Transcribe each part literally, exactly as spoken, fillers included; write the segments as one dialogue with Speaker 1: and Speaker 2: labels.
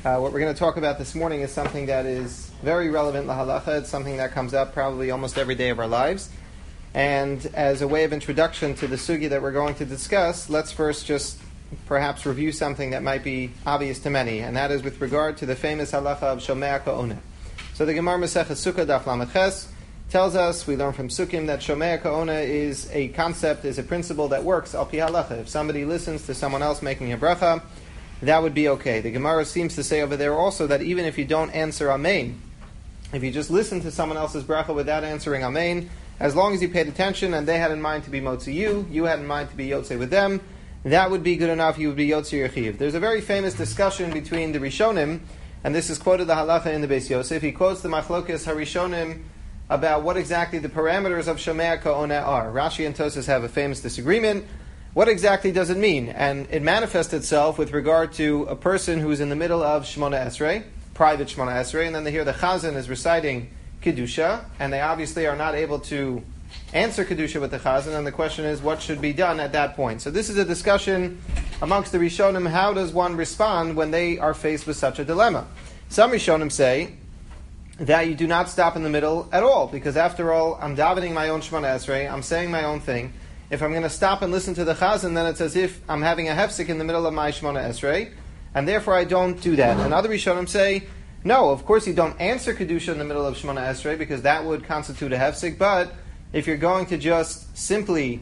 Speaker 1: Uh, what we're going to talk about this morning is something that is very relevant lahalacha. It's something that comes up probably almost every day of our lives. And as a way of introduction to the sugi that we're going to discuss, let's first just perhaps review something that might be obvious to many, and that is with regard to the famous halacha of Shomea Ka'oneh. So the Gemara Masechet Sukkah Daf Lamed Ches tells us, we learn from Sukkim, that Shomea Ka'oneh is a concept, is a principle that works al pi halacha. If somebody listens to someone else making a bracha, that would be okay. The Gemara seems to say over there also that even if you don't answer Amen, if you just listen to someone else's bracha without answering Amen, as long as you paid attention and they had in mind to be motzi you, you had in mind to be yotze with them, that would be good enough, you would be yotze your chiv. There's a very famous discussion between the Rishonim, and this is quoted the halacha in the Beis Yosef. He quotes the Machlokes HaRishonim about what exactly the parameters of Shomea Ka'oneh are. Rashi and Tosas have a famous disagreement. What exactly does it mean? And it manifests itself with regard to a person who's in the middle of Shmona Esrei, private Shmona Esrei, and then they hear the Chazan is reciting Kedusha, and they obviously are not able to answer Kedusha with the Chazan, and the question is, what should be done at that point? So this is a discussion amongst the Rishonim, how does one respond when they are faced with such a dilemma? Some Rishonim say that you do not stop in the middle at all, because after all, I'm davening my own Shmona Esrei, I'm saying my own thing. If I'm going to stop and listen to the Chazan, then it's as if I'm having a hefsek in the middle of my Shmona Esrei, and therefore I don't do that. And other Rishonim say, no, of course you don't answer Kedusha in the middle of Shmona Esrei, because that would constitute a hefsek, but if you're going to just simply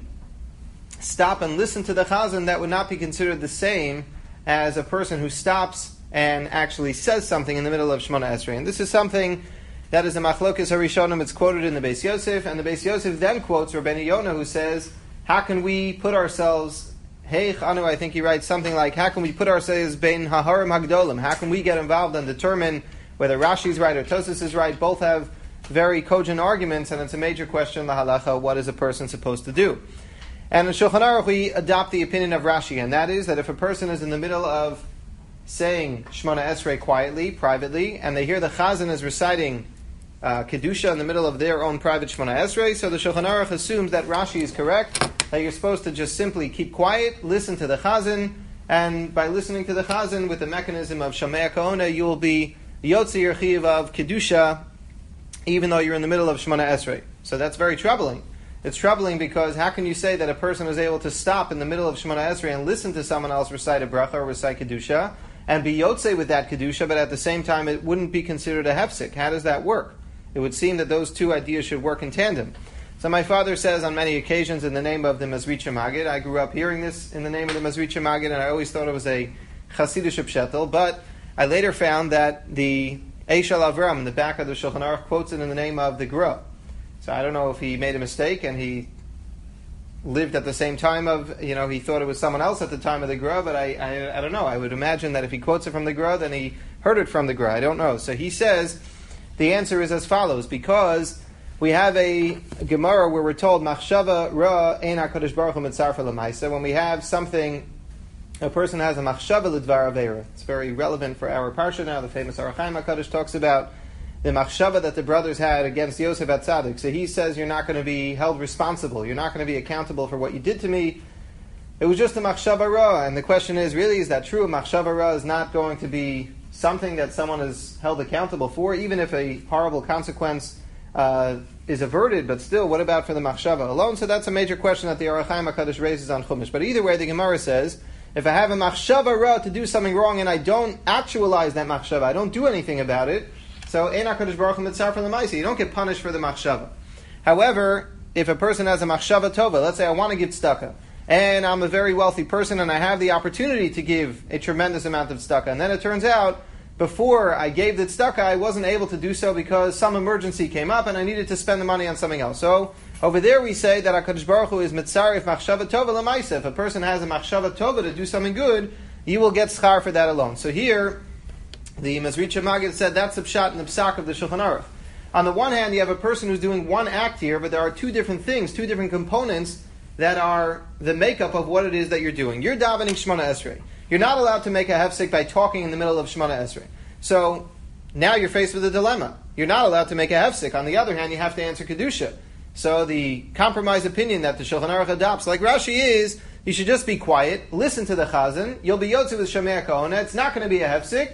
Speaker 1: stop and listen to the Chazan, that would not be considered the same as a person who stops and actually says something in the middle of Shmona Esrei. And this is something that is a Machlokes HaRishonim. It's quoted in the Beis Yosef, and the Beis Yosef then quotes Rabbeinu Yonah, who says, how can we put ourselves, Heich Anu, I think he writes something like, how can we put ourselves bein haharim hagdolim? How can we get involved and determine whether Rashi is right or Tosas is right? Both have very cogent arguments, and it's a major question, la halacha, what is a person supposed to do? And in Shulchan Aruch, we adopt the opinion of Rashi, and that is that if a person is in the middle of saying Shmona Esrei quietly, privately, and they hear the Chazan is reciting uh, Kedusha in the middle of their own private Shmona Esrei, so the Shulchan Aruch assumes that Rashi is correct, that you're supposed to just simply keep quiet, listen to the Chazan, and by listening to the Chazan with the mechanism of Shomea Ka'oneh, you will be Yotze your Chiv of Kedusha, even though you're in the middle of Shmona Esrei. So that's very troubling. It's troubling because how can you say that a person is able to stop in the middle of Shmona Esrei and listen to someone else recite a bracha or recite Kedusha, and be Yotze with that Kedusha, but at the same time it wouldn't be considered a hefsek? How does that work? It would seem that those two ideas should work in tandem. So my father says on many occasions in the name of the Mezritcha Magid, I grew up hearing this in the name of the Mezritcha Magid, and I always thought it was a Chassidish pshetel, but I later found that the Eishal Avram in the back of the Shulchan Aruch quotes it in the name of the Gra. So I don't know if he made a mistake and he lived at the same time of, you know, he thought it was someone else at the time of the Gra, but I, I, I don't know. I would imagine that if he quotes it from the Gra, then he heard it from the Gra. I don't know. So he says, the answer is as follows, because we have a Gemara where we're told, Machshava ra ein HaKadosh Baruch Hu mitzarfa l'maisa. When we have something, a person has a machshava l'dvar aveira. It's very relevant for our parsha now. The famous Orach Chaim HaKadosh talks about the machshava that the brothers had against Yosef HaTzadik. So he says, you're not going to be held responsible. You're not going to be accountable for what you did to me. It was just a machshava ra. And the question is, really, is that true? A machshava ra is not going to be something that someone is held accountable for, even if a horrible consequence uh, is averted, but still, what about for the machshava alone? So that's a major question that the Orach Chaim HaKadosh raises on Chumash. But either way, the Gemara says, if I have a machshava ra to do something wrong and I don't actualize that machshava, I don't do anything about it, so ein HaKadosh Baruch Hu mitzarfa l'maisa, you don't get punished for the machshava. However, if a person has a machshava tova, let's say I want to give tzedakah, and I'm a very wealthy person and I have the opportunity to give a tremendous amount of tzedakah, and then it turns out, before I gave the tzedakah, I wasn't able to do so because some emergency came up and I needed to spend the money on something else. So, over there we say that HaKadosh Baruch Hu is mitzarif machshava tova l'maisa. If a person has a machshava tova to do something good, you will get schar for that alone. So here, the Mezritcha Magid said that's the pshat and the psak of the Shulchan Aruch. On the one hand, you have a person who's doing one act here, but there are two different things, two different components that are the makeup of what it is that you're doing. You're davening Shmona Esrei. You're not allowed to make a hefsek by talking in the middle of Shmona Esrei. So now you're faced with a dilemma. You're not allowed to make a hefsek. On the other hand, you have to answer Kedusha. So the compromise opinion that the Shulchan Aruch adopts, like Rashi, is you should just be quiet, listen to the Chazan, you'll be yotze with Shomea Ka'oneh, it's not going to be a hefsek,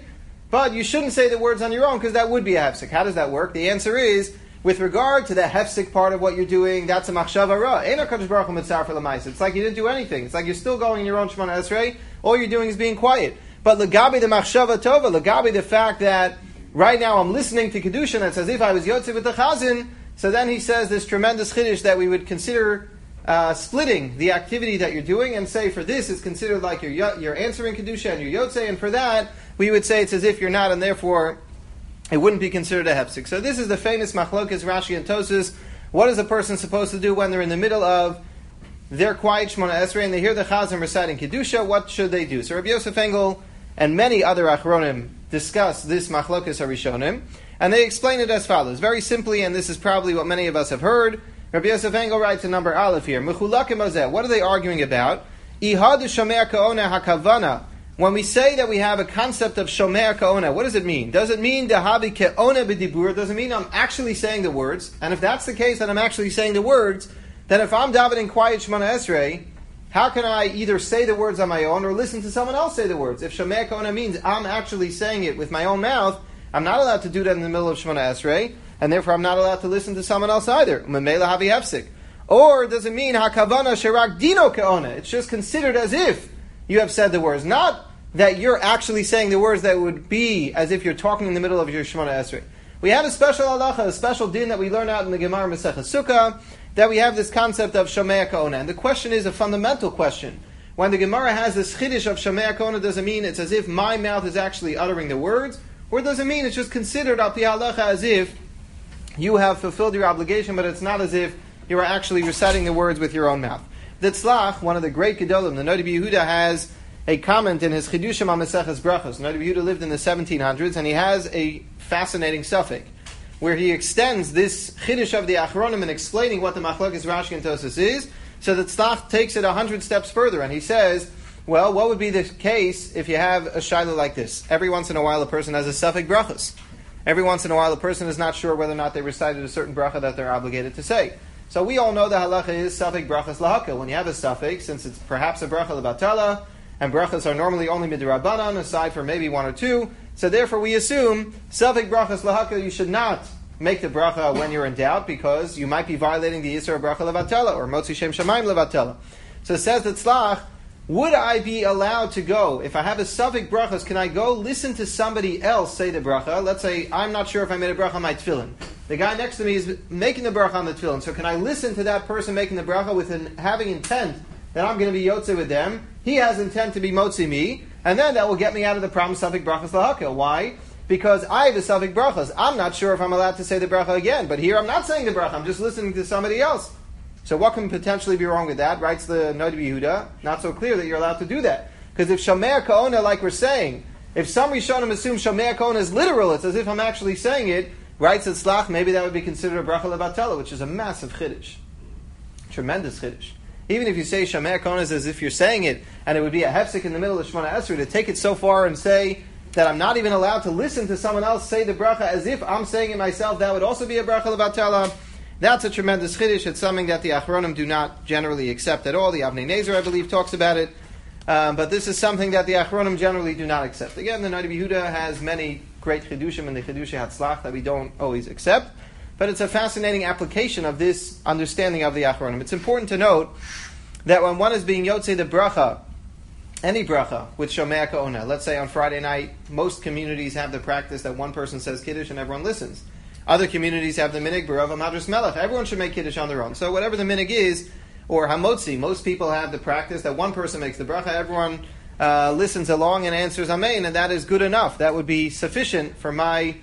Speaker 1: but you shouldn't say the words on your own because that would be a hefsek. How does that work? The answer is, with regard to the hefsek part of what you're doing, that's a machshava ra. Eino kadosh baruch hu mitzaref l'maisa. It's like you didn't do anything. It's like you're still going in your own Shemona Esrei. All you're doing is being quiet. But legabi the machshava tova, legabi the fact that right now I'm listening to Kedusha and it's as if I was yotze with the chazan. So then he says this tremendous chiddush that we would consider uh, splitting the activity that you're doing and say for this it's considered like you're you're answering Kedusha and you're yotze, and for that we would say it's as if you're not, and therefore it wouldn't be considered a hefsek. So this is the famous machlokes Rashi and Tosas. What is a person supposed to do when they're in the middle of their quiet Shemona Esrei and they hear the chazan reciting Kedusha? What should they do? So Rabbi Yosef Engel and many other achronim discuss this machlokes harishonim, and they explain it as follows, very simply, and this is probably what many of us have heard. Rabbi Yosef Engel writes in number Aleph here, Mechulakim ozeh. What are they arguing about? Ihad shomer ka'ona hakavana. When we say that we have a concept of shomer ka'ona, what does it mean? Does it mean dahavi ke'ona b'dibur? Does it mean I'm actually saying the words? And if that's the case, that I'm actually saying the words, then if I'm davening quiet Shemona Esrei, how can I either say the words on my own or listen to someone else say the words? If shomer ka'ona means I'm actually saying it with my own mouth, I'm not allowed to do that in the middle of Shemona Esrei, and therefore I'm not allowed to listen to someone else either. Memela havi hefsek. Or does it mean hakavana sherak dino ka'ona? It's just considered as if you have said the words, not that you're actually saying the words that would be as if you're talking in the middle of your Shemona Esrei. We have a special halacha, a special din that we learn out in the Gemara Maseches Sukkah, that we have this concept of shomer ka'ona. And the question is a fundamental question. When the Gemara has this chiddush of shomer ka'ona, does it mean it's as if my mouth is actually uttering the words? Or does it mean it's just considered al pi halacha as if you have fulfilled your obligation, but it's not as if you are actually reciting the words with your own mouth? The Tzlach, one of the great Gedolim, the Noda B'Yehuda, has a comment in his Chidushim on Maseches Brachos. Noda B'Yehuda lived in the seventeen hundreds, and he has a fascinating suffix where he extends this Chidush of the Achronim in explaining what the Machlokes Rashi and Tosas is. So the Tzlach takes it a hundred steps further, and he says, well, what would be the case if you have a shaila like this? Every once in a while a person has a suffix brachos. Every once in a while a person is not sure whether or not they recited a certain bracha that they're obligated to say. So we all know the halacha is suffix brachos lahakal. When you have a suffix, since it's perhaps a bracha levatala, and brachos are normally only midrabanan, aside from maybe one or two, so therefore we assume suffix brachos lahakal, you should not make the bracha when you're in doubt, because you might be violating the Yisra bracha levatala, or motzi shem shamayim levatala. So it says that tzlach, would I be allowed to go, if I have a suffix brachos, can I go listen to somebody else say the bracha? Let's say I'm not sure if I made a bracha on my tefillin. The guy next to me is making the bracha on the tefillin. So can I listen to that person making the bracha with an, having intent that I'm going to be yotze with them? He has intent to be motzi me, and then that will get me out of the problem suffix brachos lahakil. Why? Because I have a suffix brachos. I'm not sure if I'm allowed to say the bracha again, but here I'm not saying the bracha. I'm just listening to somebody else. So what can potentially be wrong with that? Writes the Noda B'Yehuda, not so clear that you're allowed to do that. Because if shomer ka'ona, like we're saying, if some Rishonim assume shomer ka'ona is literal, it's as if I'm actually saying it, writes the Tzlach, maybe that would be considered a bracha levatala, which is a massive chiddush. Tremendous chiddush. Even if you say shomer ka'ona is as if you're saying it, and it would be a hefsek in the middle of Shemona Esrei, to take it so far and say that I'm not even allowed to listen to someone else say the bracha as if I'm saying it myself, that would also be a bracha levatala. That's a tremendous chiddush. It's something that the Achronim do not generally accept at all. The Avnei Nezer, I believe, talks about it. Um, but this is something that the Achronim generally do not accept. Again, the Noda B'Yehuda has many great chiddushim in the Chidushei Hatzlach that we don't always accept. But it's a fascinating application of this understanding of the Achronim. It's important to note that when one is being yotze the bracha, any bracha, with shomer ka'ona, let's say on Friday night, most communities have the practice that one person says kiddush and everyone listens. Other communities have the minig b'rava madras melech. Everyone should make kiddush on their own. So whatever the minig is, or hamotzi, most people have the practice that one person makes the bracha, everyone uh, listens along and answers amen, and that is good enough. That would be sufficient for my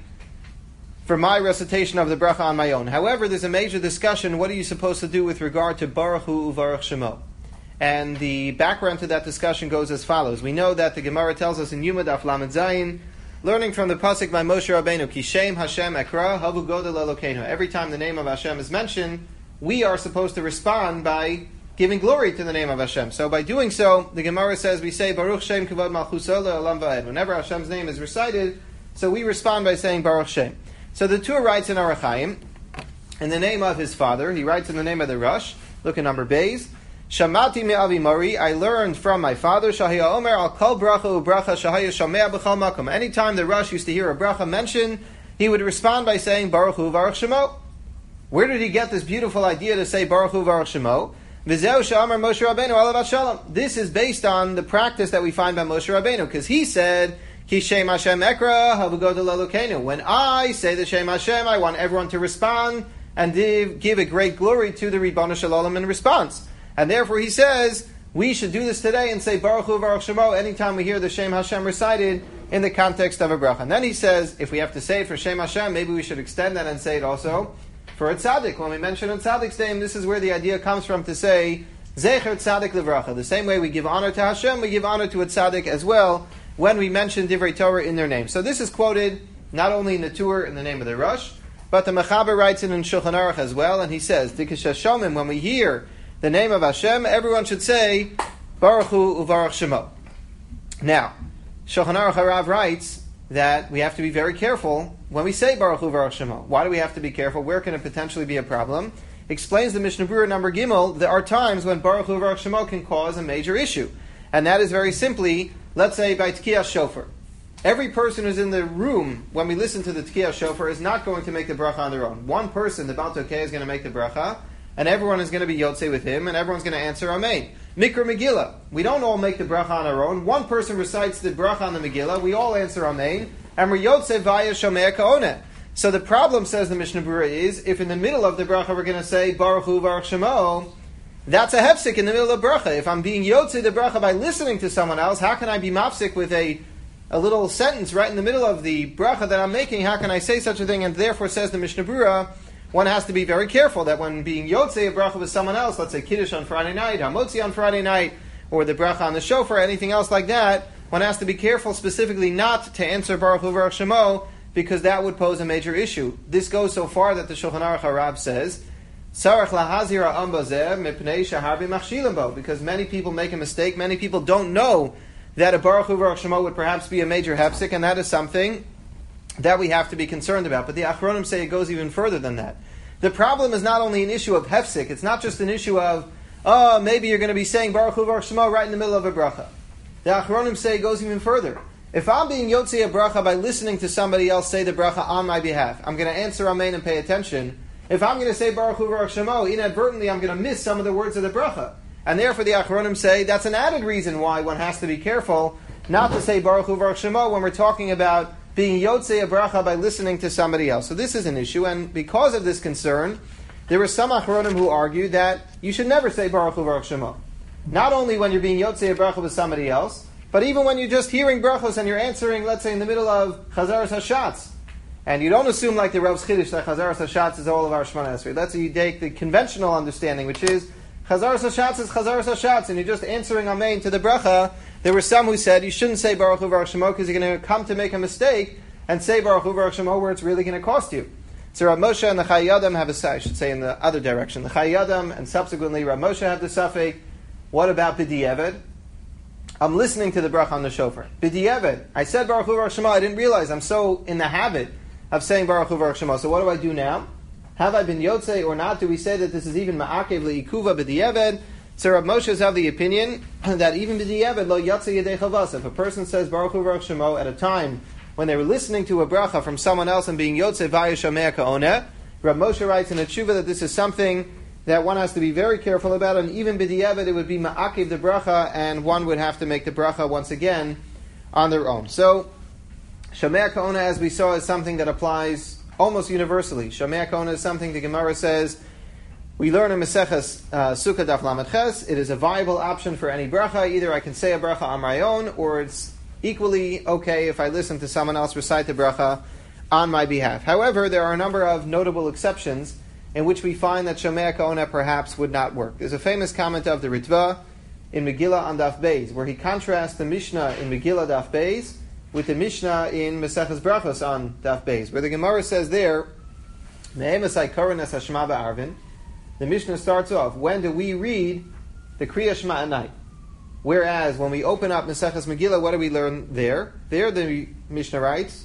Speaker 1: for my recitation of the bracha on my own. However, there's a major discussion. What are you supposed to do with regard to Baruch Hu uVaruch Shemo? And the background to that discussion goes as follows. We know that the Gemara tells us in Yuma Daf Lamed Zayin, learning from the pasuk by Moshe Rabbeinu, Kishem Hashem Ekra Havu Godel Elokeinu. Every time the name of Hashem is mentioned, we are supposed to respond by giving glory to the name of Hashem. So by doing so, the Gemara says we say Baruch Shem Kavod Malchuso Le'olam Va'ed. Whenever Hashem's name is recited, so we respond by saying Baruch Shem. So the Tur writes in Arach Chaim, in the name of his father, he writes in the name of the Rosh. Look at number Beis. Shamati me'avi mari, I learned from my father, Shahaya Omer, al kol bracha u'bracha Shahaya Shomea b'chol makom. Anytime the Rosh used to hear a bracha mentioned, he would respond by saying, Baruch Hu Baruch Shemo. Where did he get this beautiful idea to say Baruch Hu Baruch Shemo? V'zeu she'amar Moshe Rabbeinu alav shalom. This is based on the practice that we find by Moshe Rabbeinu, because he said, Ki Shem Hashem Ekra Havugoda Lelokenu. When I say the Shem Hashem, I want everyone to respond and give a great glory to the Ribbon Shalom in response. And therefore he says, we should do this today and say Baruch Hu Baruch Shemo anytime we hear the Shem Hashem recited in the context of a bracha. And then he says, if we have to say it for Shem Hashem, maybe we should extend that and say it also for a tzaddik. When we mention a tzaddik's name, this is where the idea comes from to say Zecher Tzaddik Livracha. The same way we give honor to Hashem, we give honor to a tzaddik as well when we mention Divrei Torah in their name. So this is quoted not only in the Tur in the name of the Rosh, but the Mechaber writes it in Shulchan Aruch as well, and he says, Dikashashomim, when we hear the name of Hashem, everyone should say Baruch Hu Uvarach Shemo. Now, Shulchan Aruch Harav writes that we have to be very careful when we say Baruch Hu Uvarach Shemo. Why do we have to be careful? Where can it potentially be a problem? Explains the Mishnah Berurah number Gimel, there are times when Baruch Hu Uvarach Shemo can cause a major issue. And that is very simply, let's say by Tkiyah Shofar. Every person who's in the room when we listen to the Tkiyah Shofar is not going to make the bracha on their own. One person, the Baal Tokeh, is going to make the bracha, and everyone is going to be Yotzei with him, and everyone's going to answer Amen. Mikra Megillah. We don't all make the bracha on our own. One person recites the bracha on the Megillah, we all answer Amen, and we're Yotzei via Shomea Ka'oneh. So the problem, says the Mishnah Berurah, is if in the middle of the bracha we're going to say Baruch Hu Baruch Shemo, that's a hefsik in the middle of bracha. If I'm being Yotzei the bracha by listening to someone else, how can I be mafsik with a a little sentence right in the middle of the bracha that I'm making? How can I say such a thing? And therefore, says the Mishnah Berurah, one has to be very careful that when being Yotzei a bracha with someone else, let's say Kiddush on Friday night, Hamotzi on Friday night, or the bracha on the shofar, anything else like that, one has to be careful specifically not to answer Baruch Hu Baruch Shemo, because that would pose a major issue. This goes so far that the Shulchan Aruch Harav says, Sarach lahazir ha'am bazeh mipnei shaharbi machshilim bo, because many people make a mistake, many people don't know that a Baruch Hu Baruch Shemo would perhaps be a major hefsek, and that is something that we have to be concerned about. But the Achronim say it goes even further than that. The problem is not only an issue of hefsek, it's not just an issue of, oh, maybe you're going to be saying Baruch Hu Baruch Shemo right in the middle of a bracha. The Achronim say it goes even further. If I'm being Yotzei a bracha by listening to somebody else say the bracha on my behalf, I'm going to answer Amen and pay attention. If I'm going to say Baruch Hu Baruch Shemo, inadvertently I'm going to miss some of the words of the bracha. And therefore the Achronim say that's an added reason why one has to be careful not to say Baruch Hu Baruch Shemo when we're talking about being Yotzei a bracha by listening to somebody else. So this is an issue, and because of this concern, there were some Achronim who argued that you should never say Baruch Hu Baruch Shemo. Not only when you're being Yotzei a bracha with somebody else, but even when you're just hearing brachos and you're answering, let's say in the middle of Chazaras HaShatz, and you don't assume like the Rav's Chiddush that Chazaras HaShatz is all of our Shemona Esrei. Let's say you take the conventional understanding, which is Chazaras HaShatz is Chazaras HaShatz, and you're just answering Amen to the bracha. There were some who said you shouldn't say Baruch Hu Baruch Shemo because you're going to come to make a mistake and say Baruch Hu Baruch Shemo where it's really going to cost you. So Rav Moshe and the Chai Yadam have a, I should say in the other direction, the Chai Yadam and subsequently Rav Moshe have the Safek. What about B'di'evet? I'm listening to the bracha on the shofar. B'di'evet, I said Baruch Hu Baruch Shemo, I didn't realize I'm so in the habit of saying Baruch Hu Baruch Shemo. So what do I do now? Have I been Yotzei or not? Do we say that this is even Ma'akev Le'ikuva B'di'evet? So Rav Moshe is of the opinion that even B'di'evet Lo Yotzei Yedei Chavas. If a person says Baruch Hu Baruch Shemo at a time when they were listening to a bracha from someone else and being Yotzei Vaya Shomea Ka'oneh, Rav Moshe writes in a tshuva that this is something that one has to be very careful about, and even b'di'evet it would be ma'akiv the bracha, and one would have to make the bracha once again on their own. So, Shomea Ka'oneh, as we saw, is something that applies almost universally. Shomea Ka'oneh is something the Gemara says, we learn in Maseches uh, Sukkah Daf Lamed Ches, it is a viable option for any bracha. Either I can say a bracha on my own, or it's equally okay if I listen to someone else recite the bracha on my behalf. However, there are a number of notable exceptions in which we find that Shomea Ka'oneh perhaps would not work. There's a famous comment of the Ritva in Megillah on Daf Beis, where he contrasts the Mishnah in Megillah Daf Beis with the Mishnah in Maseches Brachos on Daf Beis, where the Gemara says there, Me'emasai Koranes Hashma Ba'arvin, the Mishnah starts off, when do we read the Kriya Shema at night? Whereas when we open up Maseches Megillah, what do we learn there? There the Mishnah writes,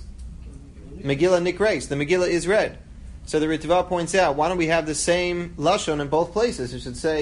Speaker 1: Megillah Nikreis, the Megillah is read. So the Ritva points out, why don't we have the same lashon in both places? It should say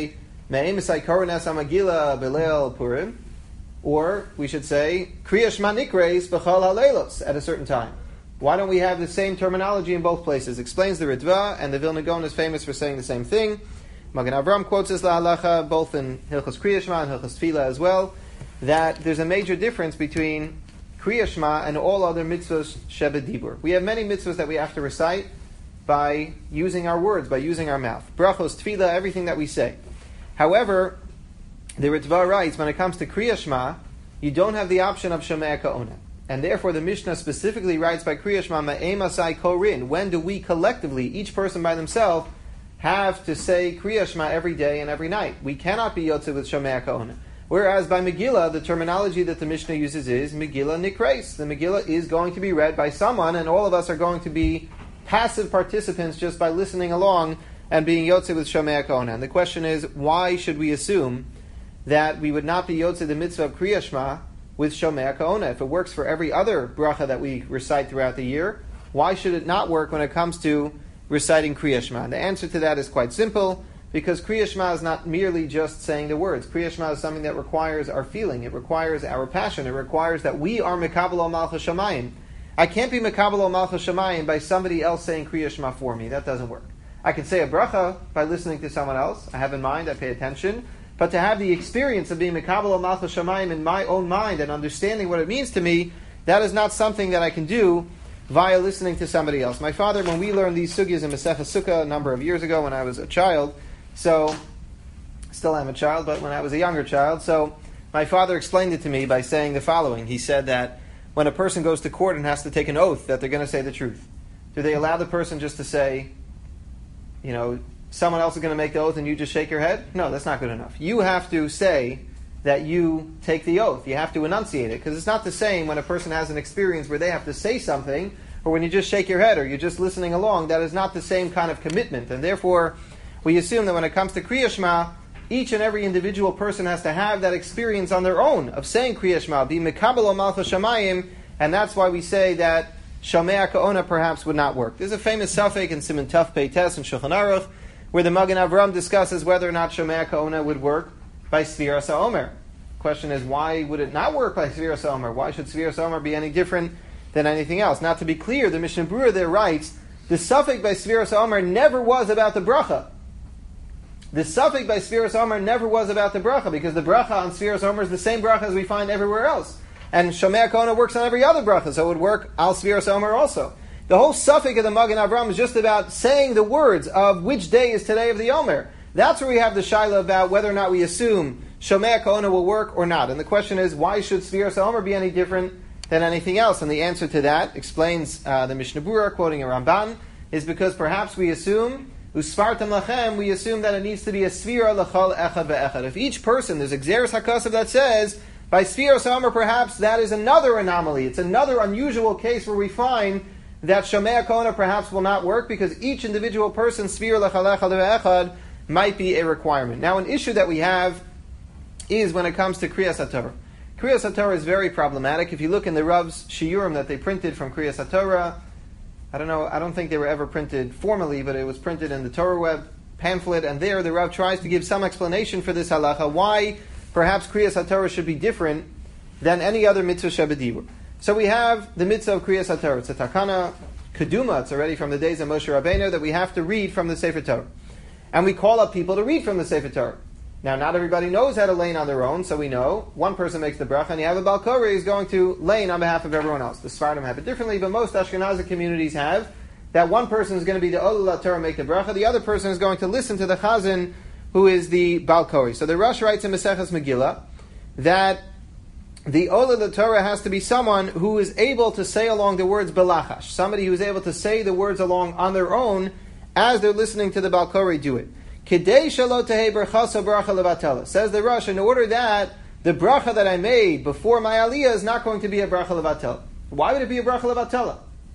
Speaker 1: Me'emisai Koronas Amagila Belel Purim. Or we should say, Kriya Shema Nikreis B'chal HaLeilos at a certain time. Why don't we have the same terminology in both places? Explains the Ritva, and the Vilna Gaon is famous for saying the same thing. Magen Avram quotes this la'alacha, both in Hilchos Kriya Shema and Hilchos Tefillah as well, that there's a major difference between Kriya Shema and all other mitzvahs shebedibur. We have many mitzvahs that we have to recite by using our words, by using our mouth. Brachos, Tefillah, everything that we say. However, the Ritva writes, when it comes to Kriya Shema, you don't have the option of Shomea Ka'ona. And therefore the Mishnah specifically writes by Kriya Shema, Ma'emasai Korin, when do we collectively, each person by themselves, have to say Kriya Shema every day and every night? We cannot be Yotze with Shomea Ka'ona. Whereas by Megillah, the terminology that the Mishnah uses is Megillah Nikreis. The Megillah is going to be read by someone, and all of us are going to be passive participants just by listening along and being Yotze with Shomea Ka'ona. And the question is, why should we assume that we would not be Yotze the mitzvah of Kriya Shema with Shomea Ka'ona? If it works for every other bracha that we recite throughout the year, why should it not work when it comes to reciting Kriya Shema? And the answer to that is quite simple, because Kriya Shema is not merely just saying the words. Kriya Shema is something that requires our feeling, it requires our passion, it requires that we are Mekabel al Malchus Shamayim. I can't be Mekabel al Malchus Shamayim by somebody else saying Kriya Shema for me. That doesn't work. I can say a bracha by listening to someone else. I have in mind, I pay attention. But to have the experience of being Mekabel al Malchus Shamayim in my own mind and understanding what it means to me, that is not something that I can do via listening to somebody else. My father, when we learned these sugyas in Masechah Sukkah a number of years ago when I was a child, so, still am a child, but when I was a younger child, so my father explained it to me by saying the following. He said that when a person goes to court and has to take an oath that they're going to say the truth, do they allow the person just to say, you know, someone else is going to make the oath and you just shake your head? No, that's not good enough. You have to say that you take the oath. You have to enunciate it, because it's not the same when a person has an experience where they have to say something, or when you just shake your head or you're just listening along. That is not the same kind of commitment, and therefore we assume that when it comes to Kriya Shema, each and every individual person has to have that experience on their own of saying Kriya Shema, be Mekabel al Malchus Shamayim, and that's why we say that Shomea Ka'ona perhaps would not work. There's a famous Safek in Siman Taf Pei Tes in Shulchan Aruch, where the Magen Avram discusses whether or not Shomea Ka'ona would work by Sfiras HaOmer. The question is, why would it not work by Sfiras HaOmer? Why should Sfiras HaOmer be any different than anything else? Now, to be clear, the Mishnah Berurah there writes, the Safek by Sfiras HaOmer never was about the bracha. The Safek by Sfiras HaOmer never was about the bracha, because the bracha on Sfiras HaOmer is the same bracha as we find everywhere else. And Shomea Ka'ona works on every other bracha, so it would work al Sfiras HaOmer also. The whole Safek of the Magen Avram is just about saying the words of which day is today of the Omer. That's where we have the shaila about whether or not we assume Shomea Ka'ona will work or not. And the question is, why should Sfiras HaOmer be any different than anything else? And the answer to that, explains uh, the Mishnah Berurah, quoting a Ramban, is because perhaps we assume, Usfartam lachem, we assume that it needs to be a Sfira l'chal echad ve'echad. If each person, there's a Gzeres HaKasav that says, by Sfiras HaOmer perhaps that is another anomaly. It's another unusual case where we find that Shomea Ka'ona perhaps will not work, because each individual person, Sfira l'chal echad ve'echad, might be a requirement. Now, an issue that we have is when it comes to Kriyas HaTorah. Kriyas HaTorah is very problematic. If you look in the Rav's Shiurim that they printed from Kriyas HaTorah, I don't know, I don't think they were ever printed formally, but it was printed in the Torah Web pamphlet, and there the Rav tries to give some explanation for this halacha, why perhaps Kriyas HaTorah should be different than any other mitzvah shebedibur. So we have the mitzvah of Kriyas HaTorah. It's a takana keduma, it's already from the days of Moshe Rabbeinu, that we have to read from the Sefer Torah. And we call up people to read from the Sefer Torah. Now, not everybody knows how to lane on their own, so we know one person makes the bracha, and you have a Balkori who's going to lane on behalf of everyone else. The Sfardim have it differently, but most Ashkenazi communities have that one person is going to be the Olul Torah, make the bracha, the other person is going to listen to the Chazan, who is the Balkori. So the Rosh writes in Maseches Megillah that the Olul Torah has to be someone who is able to say along the words belachash, somebody who is able to say the words along on their own as they're listening to the Balkori do it. Kedei shelo tehei berachasa bracha levatela. Says the Rosh, in order that the bracha that I made before my aliyah is not going to be a bracha levatela. Why would it be a bracha levatela?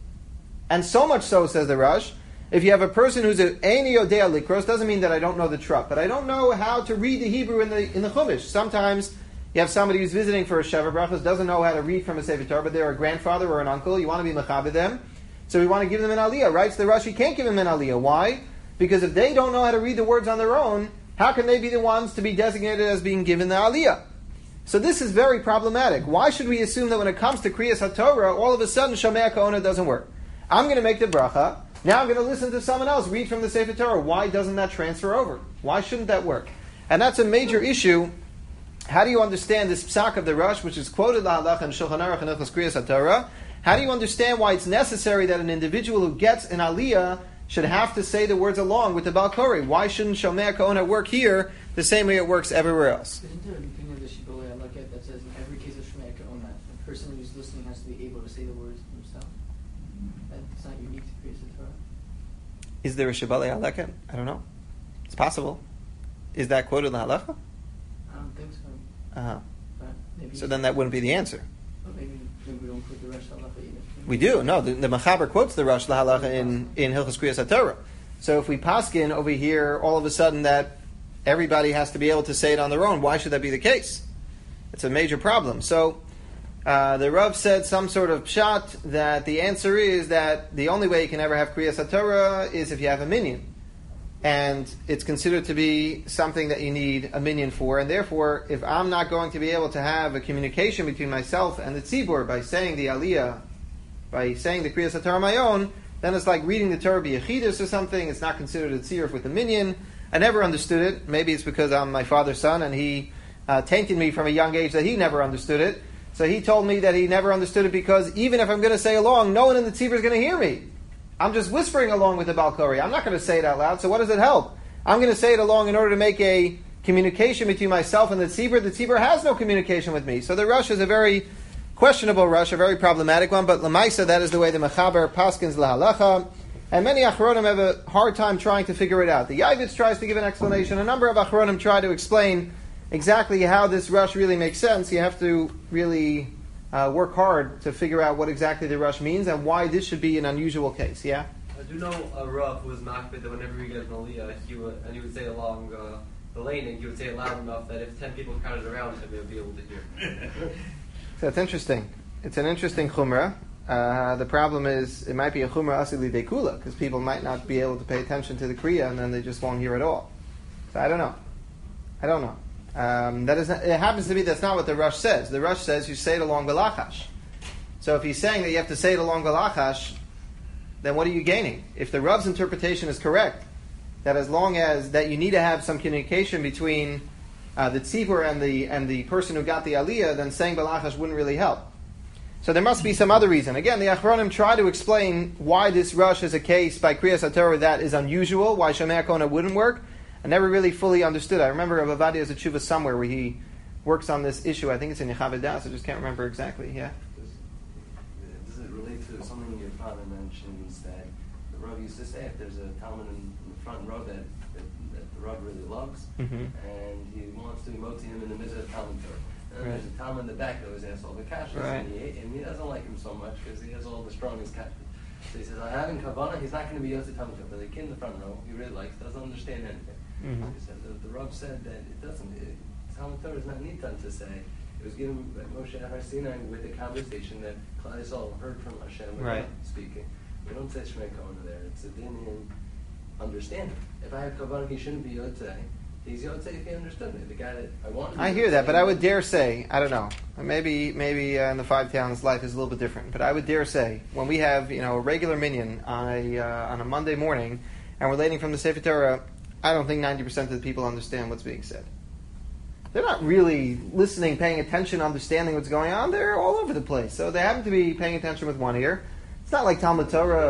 Speaker 1: And so much so, says the Rosh, if you have a person who's an eini yodea likros, doesn't mean that I don't know the truck, but I don't know how to read the Hebrew in the in the Chumash. Sometimes you have somebody who's visiting for a Sheva Brachos, doesn't know how to read from a Sefer Torah, but they're a grandfather or an uncle. You want to be mechaber them, so we want to give them an aliyah. Writes the Rosh, you can't give them an aliyah. Why? Because if they don't know how to read the words on their own, How can they be the ones to be designated as being given the Aliyah? So this is very problematic. Why should we assume that when it comes to Kriyas HaTorah, all of a sudden Shomei HaKahona doesn't work? I'm going to make the bracha. Now I'm going to listen to someone else read from the Sefer Torah. Why doesn't that transfer over? Why shouldn't that work? And that's a major issue. How do you understand this psak of the Rosh, which is quoted lahalacha in Shulchan Aruch and Hilchos Kriyas HaTorah? How do you understand why it's necessary that an individual who gets an aliyah should have to say the words along with the Baal Koreh? Why shouldn't Shomei HaKahona work here the same way it works everywhere else?
Speaker 2: Isn't there an opinion of the Shibbolei Halakha that says in every case of Shomei HaKahona, the person who's listening has to be able to say the words himself? That's not unique to Kriyas HaTorah.
Speaker 1: Is there a Shibbolei Halakha? I don't know. It's possible. Is that quoted in the halacha?
Speaker 2: I don't think so.
Speaker 1: Uh-huh.
Speaker 2: But maybe
Speaker 1: So then that wouldn't be the answer.
Speaker 2: But maybe, maybe we don't put the Rosh Halacha either.
Speaker 1: We do. No, the, the Machaber quotes the Rosh Halacha in, in Hilchos Kriyas HaTorah. So if we paskin over here, all of a sudden that everybody has to be able to say it on their own, why should that be the case? It's a major problem. So uh, the Rav said some sort of pshat that the answer is that the only way you can ever have Kriyas HaTorah is if you have a minyan. And it's considered to be something that you need a minyan for, and therefore, if I'm not going to be able to have a communication between myself and the tzibur by saying the aliyah, by saying the Kriyas HaTorah on my own, then it's like reading the Torah b'yechidus or something. It's not considered a tziruf with a minyan. I never understood it. Maybe it's because I'm my father's son, and he uh, tainted me from a young age that he never understood it. So he told me that he never understood it because even if I'm going to say along, no one in the tzibur is going to hear me. I'm just whispering along with the Baal Koreh. I'm not going to say it out loud, so what does it help? I'm going to say it along in order to make a communication between myself and the tzibur. The tzibur has no communication with me. So the Rosh is a very questionable Rosh, a very problematic one, but Lamaisa, that is the way the Mechaber paskins lahalacha, and many Achronim have a hard time trying to figure it out. The Yavitz tries to give an explanation. A number of Achronim try to explain exactly how this Rosh really makes sense. You have to really Uh, work hard to figure out what exactly the rush means and why this should be an unusual case. Yeah?
Speaker 3: I do know a Rav who was makbid that whenever he gets an aliyah, he would, and he would say along uh, the lane, and he would say it loud enough that if ten people crowded around him, they would be able to hear.
Speaker 1: So it's interesting. It's an interesting chumrah. Uh, the problem is, it might be a chumrah asili dekula, because people might not be able to pay attention to the kriya, and then they just won't hear it all. So I don't know. I don't know. Um, that is not, it happens to be that's not what the Rosh says. The Rosh says you say it along Belachash. So if he's saying that you have to say it along Belachash, then what are you gaining? If the Rav's interpretation is correct, that as long as that you need to have some communication between uh, the tzibur and the and the person who got the aliyah, then saying Belachash wouldn't really help. So there must be some other reason. Again, the Achronim try to explain why this Rosh is a case by Kriyas HaTorah that is unusual, why Shomei HaKahona wouldn't work. I never really fully understood. I remember Rav Ovadia has a tshuva somewhere where he works on this issue. I think it's in Yechav Das. I just can't remember exactly. Yeah.
Speaker 4: Does it relate to something your father mentions that the Rav used to say? If there's a Talmud in the front row that, that, that the Rav really loves,
Speaker 1: Mm-hmm.
Speaker 4: and he wants to emote him in the middle of the Talmud Torah. And then
Speaker 1: Right.
Speaker 4: there's a Talmud in the back that always asks all the kashas,
Speaker 1: Right.
Speaker 4: and, he, and he doesn't like him so much because he has all the strongest kashas. So he says, I have in Kavanah, he's not going to be Yosef Talmud Torah, but the kid in the front row, he really likes, doesn't understand anything.
Speaker 1: Mm-hmm.
Speaker 4: He said, the, the Rav said that it doesn't, it, Talmud Torah is not nitan to say. It was given by Moshe Har Sinai with the conversation that Klal Yisrael heard from Hashem
Speaker 1: Right.
Speaker 4: speaking. We don't say Shmei Kahuna there. It's a din in understanding. If I have Kavanah, he shouldn't be Yotzei. He's Yotzei if he understood me. The guy that I wanted.
Speaker 1: I hear that, but I would dare say, I don't know, maybe maybe uh, in the Five Towns life is a little bit different, but I would dare say, when we have you know a regular minyan on a uh, on a Monday morning, and we're relating from the Sefer Torah, I don't think ninety percent of the people understand what's being said. They're not really listening, paying attention, understanding what's going on. They're all over the place. So they happen to be paying attention with one ear. It's not like Talmud Torah.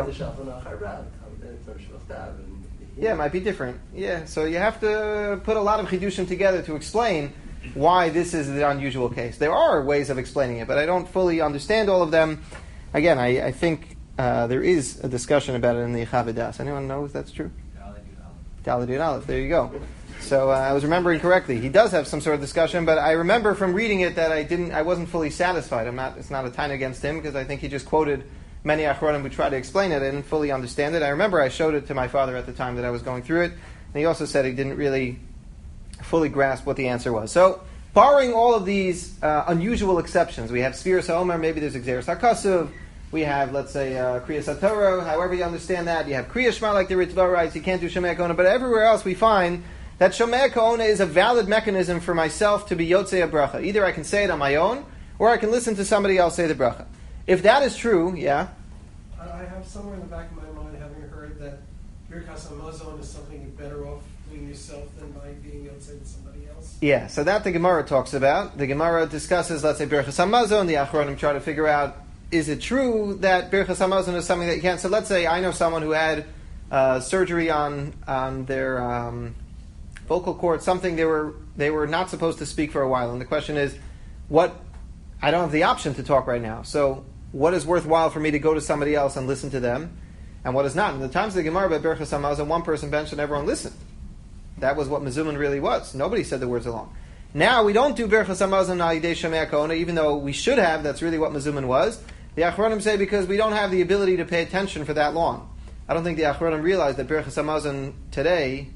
Speaker 1: Yeah, it might be different. Yeah, so you have to put a lot of chidushim together to explain why this is the unusual case. There are ways of explaining it, but I don't fully understand all of them. Again, I, I think uh, there is a discussion about it in the Yechav Das. Anyone know if that's true? Daled Yud Aleph. There you go. So uh, I was remembering correctly. He does have some sort of discussion, but I remember from reading it that I didn't, I wasn't fully satisfied. I'm not. It's not a time against him because I think he just quoted many Achronim who tried to explain it. I didn't fully understand it. I remember I showed it to my father at the time that I was going through it, and he also said he didn't really fully grasp what the answer was. So, barring all of these uh, unusual exceptions, we have Sfiras HaOmer, maybe there's Exeris HaKasuv, we have, let's say, uh, Kriyas HaTorah, however you understand that. You have Kriyas Shema, like the Ritva writes, you can't do Shemei HaKahona, but everywhere else we find that Shomea Ka'ona is a valid mechanism for myself to be Yotzei a bracha. Either I can say it on my own, or I can listen to somebody else say the bracha. If that is true, yeah?
Speaker 5: I have somewhere in the back of my mind having heard that Birkas Hamazon is something you're better off doing yourself than by being Yotzei to somebody else.
Speaker 1: Yeah, so that the Gemara talks about. The Gemara discusses, let's say, Birkas Hamazon. The Achronim try to figure out, is it true that Birkas Hamazon is something that you can't? So let's say I know someone who had uh, surgery on on their um, vocal cord, something they were they were not supposed to speak for a while. And the question is, what? I don't have the option to talk right now. So what is worthwhile for me to go to somebody else and listen to them, and what is not? In the times of the Gemara about Birchas Hamazon, one person benched and everyone listened. That was what Mezuman really was. Nobody said the words along. Now we don't do Birchas Hamazon al Yidei Shomea Ka'ona, even though we should have. That's really what Mezuman was. The Achronim say because we don't have the ability to pay attention for that long. I don't think the Achronim realize that Birchas Hamazon today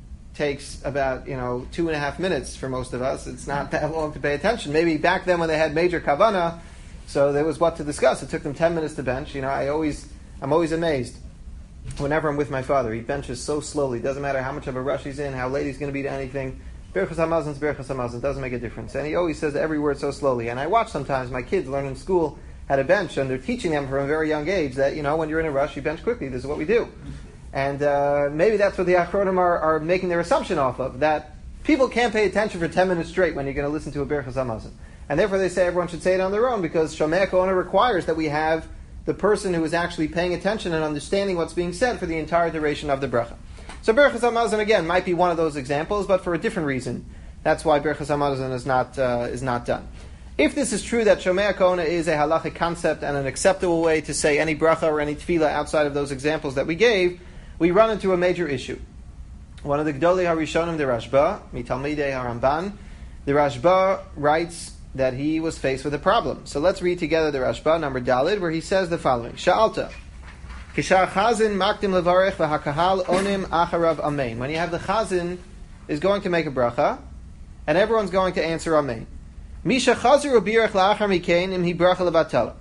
Speaker 1: takes about, you know, two and a half minutes for most of us. It's not that long to pay attention. Maybe back then when they had major kavana, so there was what to discuss. It took them ten minutes to bench. You know, I always, I'm always amazed whenever I'm with my father. He benches so slowly. It doesn't matter how much of a rush he's in, how late he's going to be to anything. Birchas Hamazon's Birchas Hamazon. Doesn't make a difference. And he always says every word so slowly. And I watch sometimes my kids learn in school how to bench, and they're teaching them from a very young age that, you know, when you're in a rush, you bench quickly. This is what we do. And uh, maybe that's what the Achronim are, are making their assumption off of, that people can't pay attention for ten minutes straight when you're going to listen to a Birchas Hamazon. And therefore they say everyone should say it on their own, because Shomea Ka'ona requires that we have the person who is actually paying attention and understanding what's being said for the entire duration of the bracha. So Birchas Hamazon, again, might be one of those examples, but for a different reason. That's why Birchas Hamazon is not, uh, is not done. If this is true that Shomea Ka'ona is a halachic concept and an acceptable way to say any bracha or any tefillah outside of those examples that we gave, we run into a major issue. One of the Gdolei HaRishonim, the Rashba, Mitalmidei HaRamban, the Rashba writes that he was faced with a problem. So let's read together the Rashba, number Dalid, where he says the following. Sha'alta, Kishar Chazin makdim levarech v'hakahal onim acharav amen. When you have the Chazin is going to make a bracha, and everyone's going to answer amen. Misha chazir ubirach la'achar mikein im hi bracha levatala.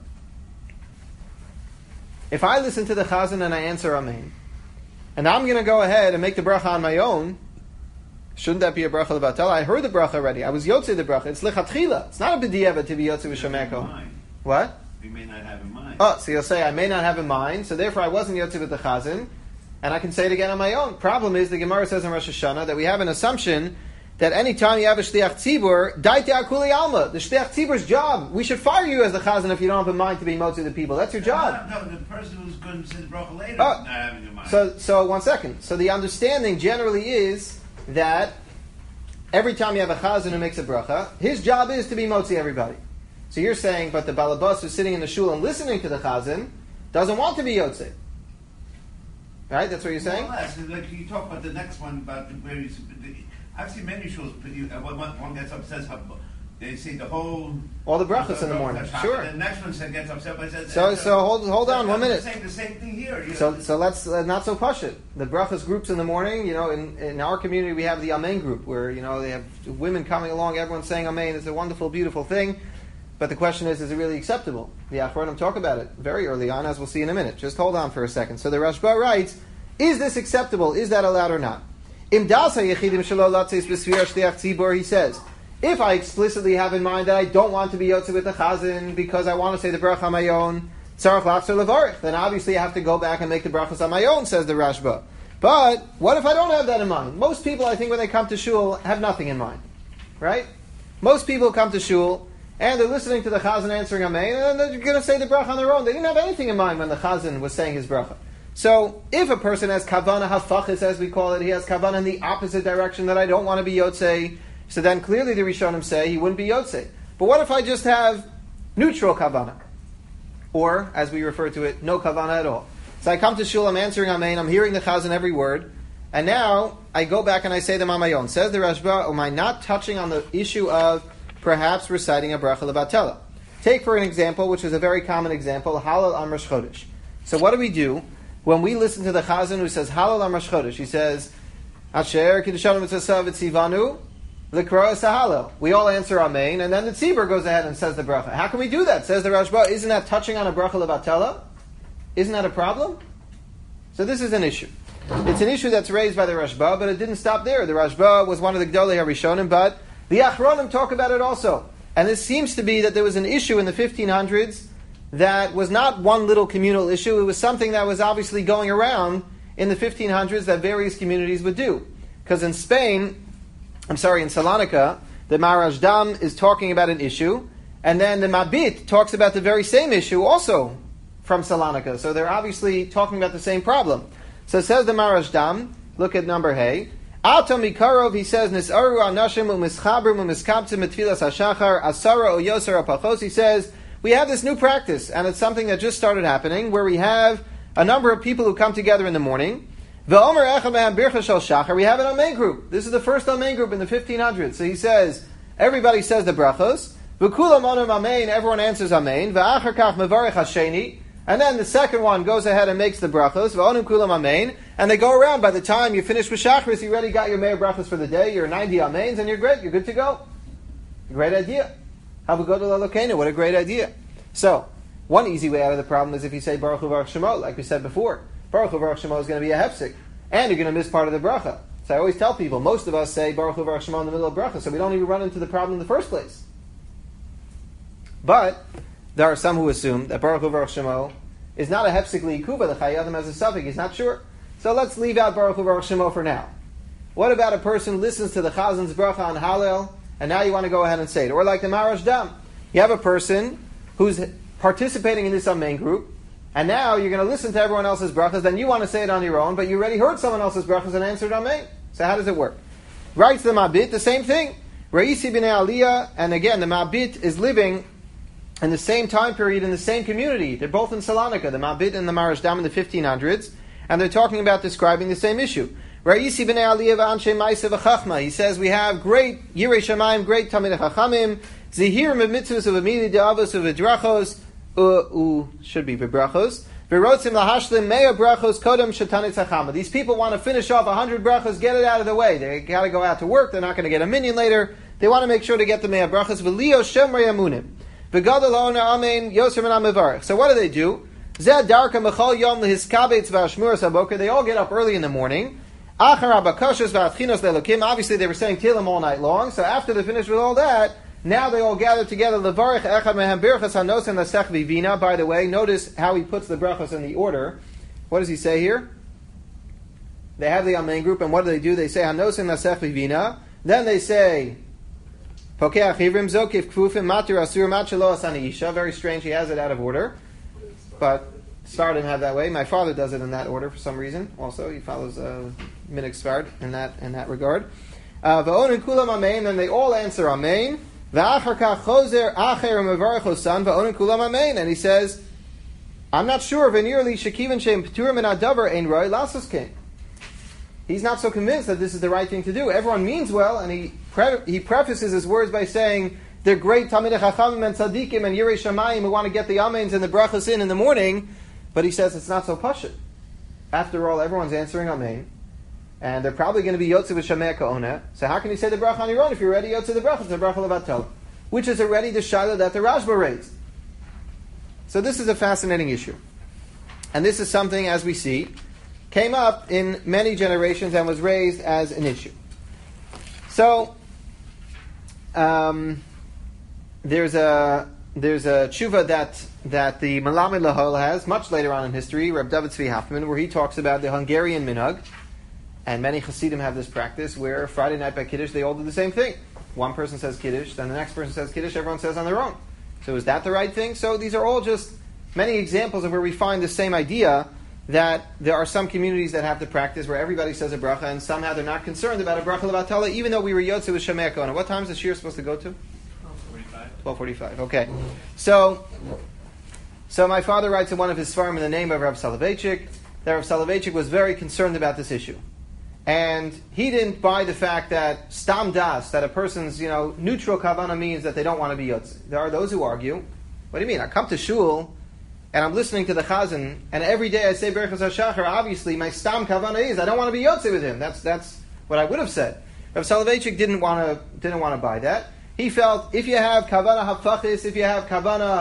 Speaker 1: If I listen to the Chazin and I answer amen, and I'm going to go ahead and make the bracha on my own, shouldn't that be a bracha levatala? I heard the bracha already. I was yotzei the bracha. It's lechatchila. It's not a b'diavad to be yotzei with Shomea Ka'ona. What?
Speaker 6: You may not have in mind.
Speaker 1: Oh, so you'll say, I may not have in mind, so therefore I wasn't yotzei with the Chazin, and I can say it again on my own. Problem is, the Gemara says in Rosh Hashanah that we have an assumption that any time you have a shliach tzibur, daite akuli alma, the shliach tzibur's job, we should fire you as the Chazan if you don't have in mind to be motzi the people. That's your job.
Speaker 6: No, no, the person who's going to say the bracha later
Speaker 1: Oh,
Speaker 6: is not having in mind.
Speaker 1: So, so one second. So the understanding generally is that every time you have a Chazan who makes a bracha, his job is to be motzi everybody. So you're saying, but the balabas who's sitting in the shul and listening to the Chazan doesn't want to be yotzei. Right? That's what you're saying?
Speaker 6: More or less. Like you talk about the next one about where you. I've seen many shuls. One, one gets upset. They say the whole
Speaker 1: all the brachas in the morning. Sure.
Speaker 6: The next one gets upset by says.
Speaker 1: So so hold hold on one minute.
Speaker 6: Saying the same thing here. You
Speaker 1: so
Speaker 6: know?
Speaker 1: so let's uh, not so push it. The brachas groups in the morning. You know, in, in our community we have the Amen group where you know they have women coming along. Everyone's saying Amen. It's a wonderful, beautiful thing. But the question is, is it really acceptable? The Achronim talk about it very early on, as we'll see in a minute. Just hold on for a second. So the Rashba writes, is this acceptable? Is that allowed or not? He says, if I explicitly have in mind that I don't want to be yotzei with the Chazan because I want to say the bracha on my own, then obviously I have to go back and make the brachas on my own, says the Rashba. But what if I don't have that in mind? Most people, I think, when they come to shul, have nothing in mind. Right? Most people come to shul, and they're listening to the Chazan answering Amen, and then they're going to say the bracha on their own. They didn't have anything in mind when the Chazan was saying his bracha. So, if a person has kavana hafachis, as we call it, he has kavana in the opposite direction, that I don't want to be yotzei, so then clearly the Rishonim say he wouldn't be yotzei. But what if I just have neutral kavana? Or, as we refer to it, no kavana at all. So I come to shul, I'm answering Amen, I'm hearing the Chazan every word, and now I go back and I say them on my own. Says the Rashba, am I not touching on the issue of perhaps reciting a bracha levatela? Take for an example, which is a very common example, Halal Am Rosh Chodesh. So what do we do when we listen to the Chazan who says Halal Am Rosh Chodesh? He says, Asher Kiddushanim Mitzasav Tzivanu L'Kra Sahalal. We all answer Amen, and then the tzibur goes ahead and says the bracha. How can we do that? Says the Rashba, isn't that touching on a bracha levatela? Isn't that a problem? So this is an issue. It's an issue that's raised by the Rashba, but it didn't stop there. The Rashba was one of the Gdolei HaRishonim, but the Achronim talk about it also. And this seems to be that there was an issue in the fifteen hundreds that was not one little communal issue. It was something that was obviously going around in the fifteen hundreds that various communities would do. Because in Spain, I'm sorry, in Salonika, the Maharaj Dam is talking about an issue, and then the Mabit talks about the very same issue also from Salonika. So they're obviously talking about the same problem. So it says the Maharaj Dam, look at number Hey, Ato Mikarov, he says, Nis'aru anashim u'mischabrim u'miskabtzim etfilas hashachar asara o yoser apachos. He says, we have this new practice, and it's something that just started happening, where we have a number of people who come together in the morning. Ve'omer echad me'hem bircha shel shachar. We have an Amen group. This is the first Amen group in the fifteen hundreds. So he says, everybody says the brachos. V'kulam onem Amen. Everyone answers Amen. Ve'achar kach mevarech hasheni. And then the second one goes ahead and makes the brachos, v'onim kulam amen, and they go around. By the time you finish with Shachris, you already got your Meir brachos for the day, your ninety amens, and you're great, you're good to go. Great idea. Havagoda Lalokena, what a great idea. So, one easy way out of the problem is if you say Baruch Hu Baruch Shemo, like we said before. Baruch Hu Baruch Shemo is going to be a hefsek, and you're going to miss part of the bracha. So I always tell people, most of us say Baruch Hu Baruch Shemo in the middle of bracha, so we don't even run into the problem in the first place. But there are some who assume that Baruch Hu Baruch Shemo is not a hefsek li'ikuba, the Chayadim has a suffix, he's not sure. So let's leave out Baruch Hu Baruch Shemo for now. What about a person who listens to the Chazan's bracha on Hallel, and now you want to go ahead and say it? Or like the Marash Dam, you have a person who's participating in this Amen group, and now you're going to listen to everyone else's brachas, then you want to say it on your own, but you already heard someone else's brachas and answered Amen. So how does it work? Writes the Mabit, the same thing. Re'isi b'nei Aliyah, and again, the Mabit is living in the same time period, in the same community. They're both in Salonika, the Mabit and the Marash Dam in the fifteen hundreds, and they're talking about describing the same issue. Re'isi b'nei Aliyah v'anshe ma'aseh v'chachma. He says we have great Yirei Shamayim, great Talmidei Chachamim, Zihir mitzvahs of Amili de'avos of V'drachos, u should be V'brachos, V'rotzim lahashlim mea brachos kodem shetanit tzachama. These people want to finish off a hundred brachos, get it out of the way. They got to go out to work, they're not going to get a minion later. They want to make sure to get the mea brachos. V'lio shemrei amunim. V'gadol ha'ona amen yoser min ha'mevarech. So what do they do? Zeh darka mechol yom lehiskabetz v'ashmuras haboker. They all get up early in the morning. Achar ha'bakashos v'atchinos le'elokim. Obviously they were saying Tehillim all night long, so after they finished with all that, now they all gather together. Levarich echad mehem birchas hanos and lasech vivina. By the way, notice how he puts the brachos in the order. What does he say here? They have the Amen group, and what do they do? They say hanos and lasech vivina. Then they say pokeach hivrim zokif kfufim matir asur machelo asani isha. Very strange. He has it out of order, but Sfard didn't have that way. My father does it in that order for some reason. Also, he follows uh, Minik Sfard in that in that regard. Va'on and kulam amen. Then they all answer amen. And he says, I'm not sure. He's not so convinced that this is the right thing to do. Everyone means well, and he pre- he prefaces his words by saying, they're great Talmidei Chachamim and Tzadikim and Yirei Shamayim who want to get the Amens and the Brachos in in the morning, but he says it's not so pashut. After all, everyone's answering Amen. And they're probably going to be Yotze v'Shamei Ka'ona. So how can you say the bracha on your own if you're already Yotze the bracha? It's the bracha levatol, which is already the shaila that the Rashba raised. So this is a fascinating issue. And this is something, as we see, came up in many generations and was raised as an issue. So, um, there's a there's a tshuva that that the Melamed Lahol has, much later on in history, Reb David Tzvi Hoffman, where he talks about the Hungarian minhag. And many Hasidim have this practice where Friday night by Kiddush, they all do the same thing. One person says Kiddush, then the next person says Kiddush, everyone says on their own. So is that the right thing? So these are all just many examples of where we find the same idea, that there are some communities that have the practice where everybody says a bracha, and somehow they're not concerned about a bracha levatala, even though we were Yotze with Shemei Ka'ona. What time is the shir supposed to go to? twelve forty-five. Okay. So, so my father writes in one of his svarim in the name of Rav Soloveitchik, that Rav Soloveitchik was very concerned about this issue. And he didn't buy the fact that stam das, that a person's, you know, neutral kavana means that they don't want to be yotze. There are those who argue, what do you mean? I come to shul, and I'm listening to the chazan, and every day I say Berachos HaShachar, obviously my stam kavana is, I don't want to be yotze with him. That's that's what I would have said. Rav Soloveitchik didn't want to didn't want to buy that. He felt, if you have kavana hafachis, if you have kavana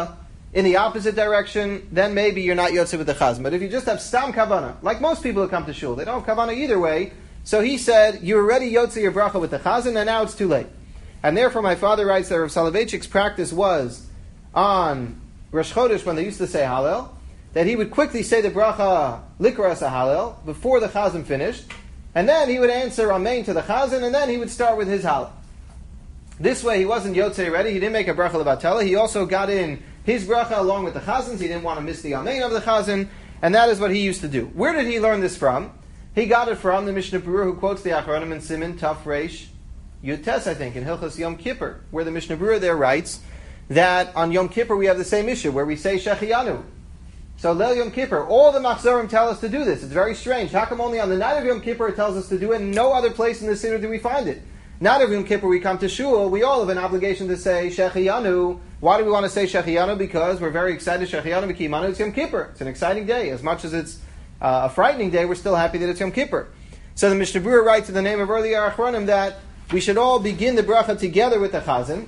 Speaker 1: in the opposite direction, then maybe you're not yotze with the chazan. But if you just have stam kavana, like most people who come to shul, they don't have kavana either way. So he said, you're already yotze your bracha with the chazan, and now it's too late. And therefore my father writes that Rav Soloveitchik's practice was on Rosh Chodesh, when they used to say Hallel, that he would quickly say the bracha likras Hallel before the chazan finished, and then he would answer amen to the chazan, and then he would start with his Hallel. This way he wasn't yotze ready, he didn't make a bracha levatela, he also got in his bracha along with the chazans, he didn't want to miss the amen of the chazan, and that is what he used to do. Where did he learn this from? He got it from the Mishnah Berurah, who quotes the Achronim in Siman Taf Reish Yutes, I think, in Hilchos Yom Kippur, where the Mishnah Berurah there writes that on Yom Kippur we have the same issue, where we say Shechianu. So Leil Yom Kippur, all the Machzorim tell us to do this. It's very strange. How come only on the night of Yom Kippur it tells us to do it, and no other place in the Siddur do we find it? Not every Yom Kippur we come to shul, we all have an obligation to say Shechianu. Why do we want to say Shechianu? Because we're very excited. Shechianu B'Kimanu, it's Yom Kippur. It's an exciting day. As much as it's uh, a frightening day, we're still happy that it's Yom Kippur. So the Mishnah Berurah writes in the name of earlier Achronim that we should all begin the bracha together with the chazan.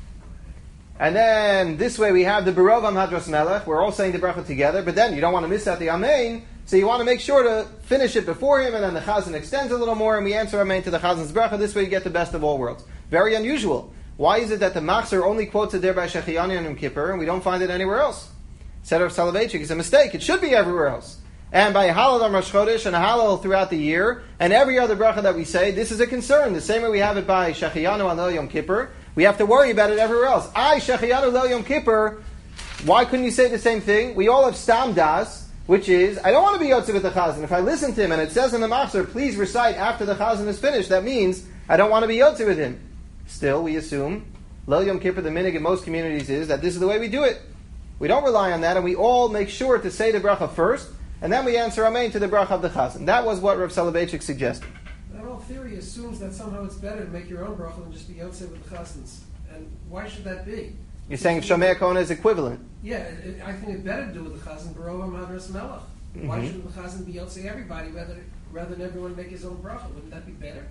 Speaker 1: And then this way we have the Berov Hadras Melech. We're all saying the bracha together, but then you don't want to miss out the amen, so you want to make sure to finish it before him, and then the chazan extends a little more, and we answer amen to the chazan's bracha. This way you get the best of all worlds. Very unusual. Why is it that the Machzor only quotes it there by Shechianu and Yom Kippur, and we don't find it anywhere else? Said Rav Soloveitchik, it's a mistake. It should be everywhere else. And by Hallel on Rosh Chodesh and Hallel throughout the year, and every other bracha that we say, this is a concern. The same way we have it by Shechianu on Leil Yom Kippur, we have to worry about it everywhere else. I, Shechianu Leil Yom Kippur, why couldn't you say the same thing? We all have Stam Das, which is, I don't want to be yotze with the chazan. If I listen to him and it says in the Machzor, please recite after the chazan is finished, that means I don't want to be yotze with him. Still, we assume, Leil Yom Kippur, the minhag in most communities is that this is the way we do it. We don't rely on that, and we all make sure to say the bracha first, and then we answer amen to the bracha of the chazan. That was what Rav Soloveitchik suggested.
Speaker 5: That whole theory assumes that somehow it's better to make your own bracha than just be yotze with the chazans. And why should that be?
Speaker 1: You're saying if Shomei Kona is equivalent.
Speaker 5: Yeah, it, it, I think it's better to do with the chazan, Berova Madras Melech. Mm-hmm. Why shouldn't the chazan be yotze everybody rather, rather than everyone make his own bracha? Wouldn't that be better?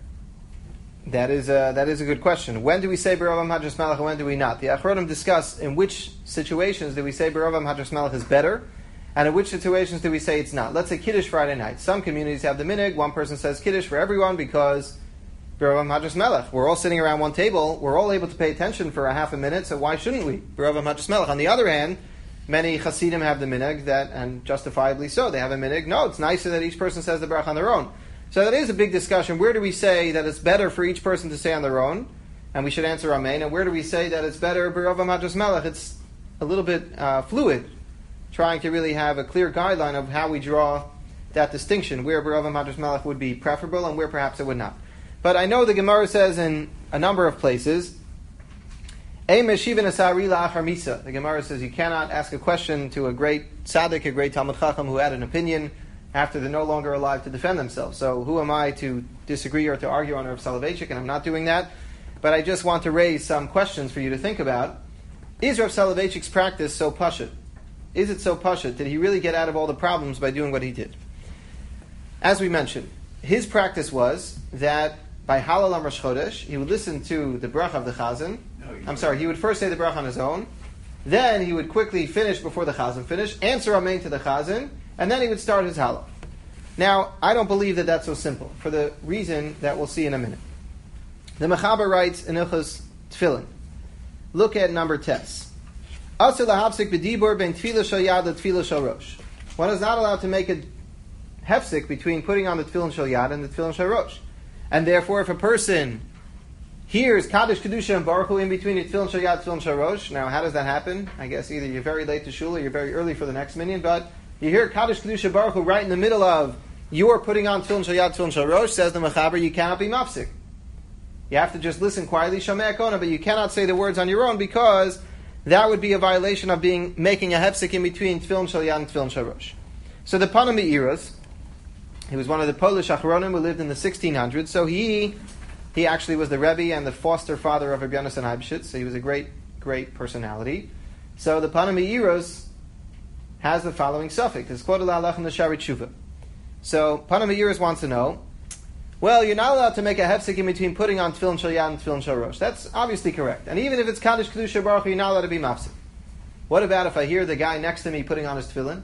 Speaker 1: That is a, that is a good question. When do we say B'Ravam Hadras Melech and when do we not? The Achronim discuss in which situations do we say B'Ravam Hadras Melech is better, and in which situations do we say it's not. Let's say Kiddush Friday night. Some communities have the minhag, one person says Kiddush for everyone because B'Ravam Hadras Melech. We're all sitting around one table, we're all able to pay attention for a half a minute, so why shouldn't we? B'Ravam Hadras Melech. On the other hand, many Hasidim have the minhag that, and justifiably so, they have a minhag. No, it's nicer that each person says the bracha on their own. So that is a big discussion. Where do we say that it's better for each person to say on their own, and we should answer amen, and where do we say that it's better B'Ravam Hadras Melech? It's a little bit uh, fluid, trying to really have a clear guideline of how we draw that distinction, where B'Ravam Hadras Melech would be preferable and where perhaps it would not. But I know the Gemara says in a number of places, the Gemara says you cannot ask a question to a great tzaddik, a great Talmud Chacham who had an opinion after they're no longer alive to defend themselves. So who am I to disagree or to argue on Rav Soloveitchik, and I'm not doing that. But I just want to raise some questions for you to think about. Is Rav Soloveitchik's practice so pashut? Is it so pashut? Did he really get out of all the problems by doing what he did? As we mentioned, his practice was that by Hallel on Rosh Chodesh, he would listen to the bracha of the chazan. No, I'm sorry, he would first say the bracha on his own, then he would quickly finish before the chazan finished, answer amen to the chazan, and then he would start his Hallel. Now, I don't believe that that's so simple, for the reason that we'll see in a minute. The Mechaber writes in Ilchos Tefillin, look at number tes. Asur lahavsik b'dibur ben tefillah shel yad and tefillah shel rosh. One is not allowed to make a hefsik between putting on the tefillin shel yad and the tefillin shel rosh. And therefore, if a person hears Kaddish, Kedusha, and Baruch Hu in between the tefillin shel yad, tefillin shel rosh, now how does that happen? I guess either you're very late to shul or you're very early for the next minyan, but you hear Kaddish, Kedusha, Baruch Hu right in the middle of you're putting on tefillin shel yad, tefillin shel rosh, says the Mechaber, you cannot be mafsik. You have to just listen quietly, Shomei Kona, but you cannot say the words on your own because that would be a violation of being making a hefsik in between tefillin shel yad and tefillin shel rosh. So the Pana Me'iras, he was one of the Polish Achronim who lived in the sixteen hundreds, so he he actually was the Rebbe and the foster father of Rabbi Yonasan Eibshitz, so he was a great, great personality. So the Pana Me'iras has the following suffix. It's quoted La'alach in the Shari Tshuva. So Pana Me'iras wants to know, well, you're not allowed to make a hefsik in between putting on tefillin shel yad and tefillin shel rosh. That's obviously correct. And even if it's Kaddish, Kedusha, Baruch Hu, you're not allowed to be mafsik. What about if I hear the guy next to me putting on his tefillin?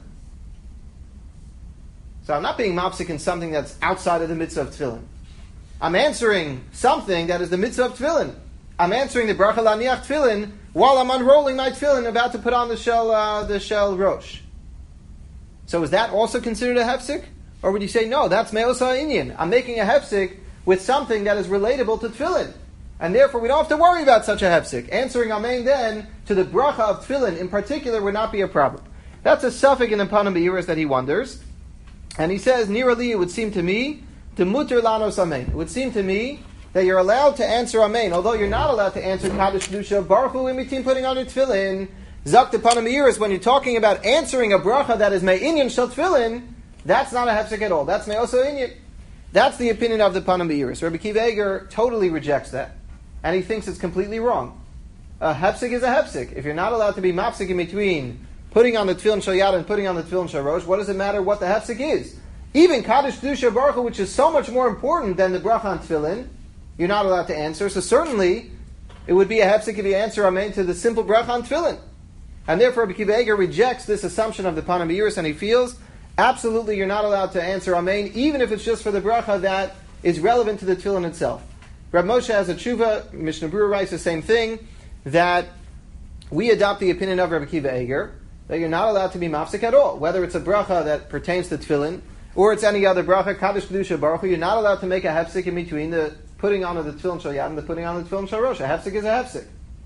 Speaker 1: So I'm not being mopsik in something that's outside of the mitzvah of tefillin. I'm answering something that is the mitzvah of tefillin. I'm answering the bracha laniach tefillin while I'm unrolling my tefillin, about to put on the shell, uh, the shell rosh. So is that also considered a hefsek? Or would you say, no, that's me'osa inyan. I'm making a hefsek with something that is relatable to tefillin. And therefore we don't have to worry about such a hefsek. Answering amen then to the bracha of tefillin in particular would not be a problem. That's a suffix in the Panam Beiras that he wonders. And he says, Nirali, it would seem to me, to muter lanos amen. It would seem to me that you're allowed to answer amen, although you're not allowed to answer Kaddish Kedusha Baruch Hu in between putting on your tefillin. Zak the Panam Beiras, when you're talking about answering a bracha that is me'inyan shel tefillin, that's not a hefsek at all. That's me'osa inyan. That's the opinion of the Panam Beiras. Rabbi Akiva Eiger totally rejects that. And he thinks it's completely wrong. A hefsek is a hefsek. If you're not allowed to be mapsik in between putting on the tefillin shel yad and putting on the tefillin shel rosh, what does it matter what the hefsek is? Even Kaddish Kedusha Baruch Hu, which is so much more important than the bracha on tefillin, you're not allowed to answer. So certainly, it would be a hefsek if you answer amen to the simple bracha on tefillin. And therefore, Rabbi Akiva Eiger rejects this assumption of the Panam Beiras, and he feels absolutely you're not allowed to answer amen, even if it's just for the bracha that is relevant to the tefillin itself. Rab Moshe has a tshuva, Mishnah Berurah writes the same thing, that we adopt the opinion of Rabbi Akiva Eiger, that you're not allowed to be mafsik at all. Whether it's a bracha that pertains to tefillin, or it's any other bracha, Kaddish Kedusha Baruch Hu, you're not allowed to make a hefsek in between the putting on of the tefillin shel yad and the putting on of the tefillin shel rosh. A hefsek is a hefsek.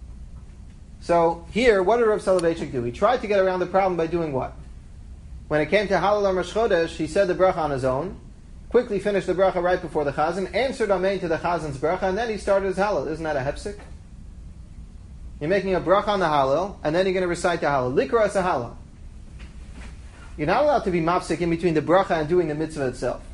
Speaker 1: So here, what did Rav Soloveitchik do? He tried to get around the problem by doing what? When it came to Halal or Rosh Chodesh, he said the bracha on his own, quickly finished the bracha right before the chazan, answered amen to the chazan's bracha, and then he started his halal. Isn't that a hefsek? You're making a bracha on the halal, and then you're going to recite the halal. Likra as a halal. You're not allowed to be mapsik in between the bracha and doing the mitzvah itself.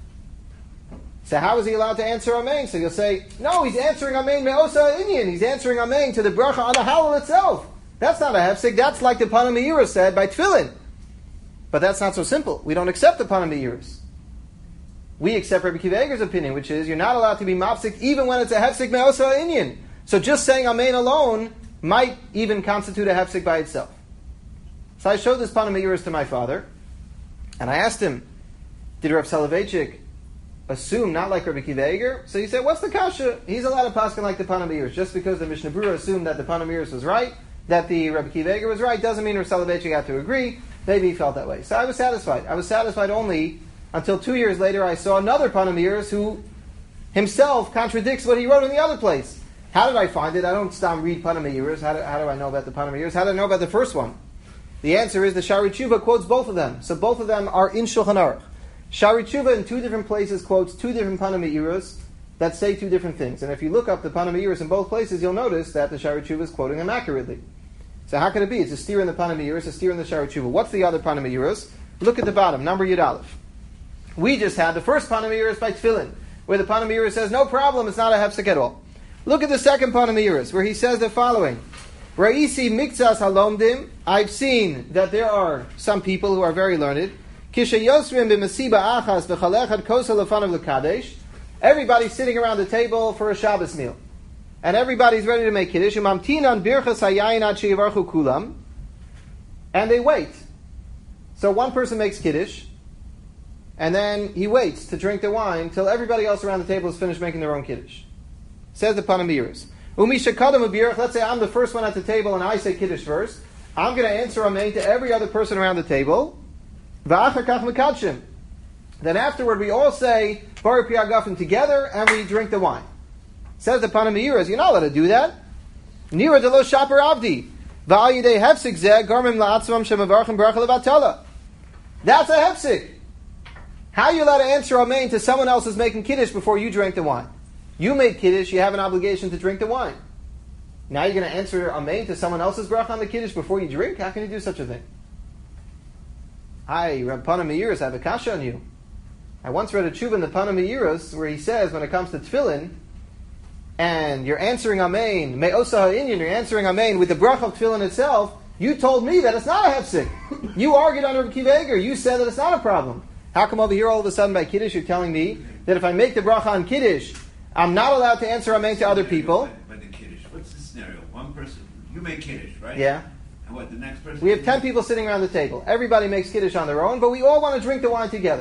Speaker 1: So how is he allowed to answer amen? So you'll say, no, he's answering amen me'osa inyan. He's answering amen to the bracha on the halal itself. That's not a hefsek. That's like the Panam Beiras said by tefillin. But that's not so simple. We don't accept the Panam Beiras. We accept Rabbi Akiva Eiger's opinion, which is you're not allowed to be mapsik even when it's a hefsek me'osa inyan. So just saying amen alone might even constitute a hefsek by itself. So I showed this Panam Beiras to my father, and I asked him, did Rav Soloveitchik assume not like Rabbi Akiva Eiger? So he said, what's the kasha? He's allowed to paskin like the Panam Beiras. Just because the Mishnah Berurah assumed that the Panam Beiras was right, that the Rabbi Akiva Eiger was right, doesn't mean Rav Soloveitchik had to agree. Maybe he felt that way. So I was satisfied. I was satisfied only until two years later I saw another Panam Beiras who himself contradicts what he wrote in the other place. How did I find it? I don't stop read Panam Beiras. How do, how do I know about the Panam Beiras? How do I know about the first one? The answer is the Shari Tshuva quotes both of them. So both of them are in Shulchan Aruch. Shari Tshuva in two different places quotes two different Panam Beiras that say two different things. And if you look up the Panam Beiras in both places, you'll notice that the Shari Tshuva is quoting them accurately. So how could it be? It's a steer in the Panam Beiras, a steer in the Shari Tshuva. What's the other Panam Beiras? Look at the bottom, number Yud Aleph. We just had the first Panam Beiras by Tefillin, where the Panam Beiras says, no problem, it's not a hefsek at all. Look at the second Panam Beiras, where he says the following. Ra'isi mikzas halomdim, I've seen that there are some people who are very learned. Kisha yosrim b'masiba achas v'chalechad kosa lefanav l'kadesh. Everybody's sitting around the table for a Shabbos meal. And everybody's ready to make Kiddush. Umamtinan birchas hayayin ad sheyivarchu kulam. And they wait. So one person makes Kiddush, and then he waits to drink the wine till everybody else around the table is finished making their own Kiddush. Says the Panam Beiras. Let's say I'm the first one at the table and I say Kiddush first. I'm going to answer amen to every other person around the table. Then afterward we all say Baruch Piagafim together and we drink the wine. Says the Panam Beiras, you're not allowed to do that. Nira de lo shaper avdi. V'al hefsik zeh garmim la'atzvam shemavarchim bracha levatala. That's a hefsik. How are you allowed to answer amen to someone else who's making Kiddush before you drank the wine? You made Kiddush, you have an obligation to drink the wine. Now you're going to answer amen to someone else's bracha on the Kiddush before you drink? How can you do such a thing? Hi, Reb Panam Beiras, I have a kasha on you. I once read a tshuva in the Panam Beiras where he says when it comes to tefillin, and you're answering amen, me'osa ha'inyan, you're answering amen with the bracha of tefillin itself, you told me that it's not a hefsek. You argued on Reb Akiva Eiger, you said that it's not a problem. How come over here all of a sudden by Kiddush you're telling me that if I make the bracha on Kiddush, I'm not allowed to answer amen to other people?
Speaker 6: By, by the Kiddush, what's the scenario? One person, you make Kiddush, right?
Speaker 1: Yeah.
Speaker 6: And what, the next person?
Speaker 1: We have ten people sitting around the table. Everybody makes Kiddush on their own, but we all want to drink the wine together.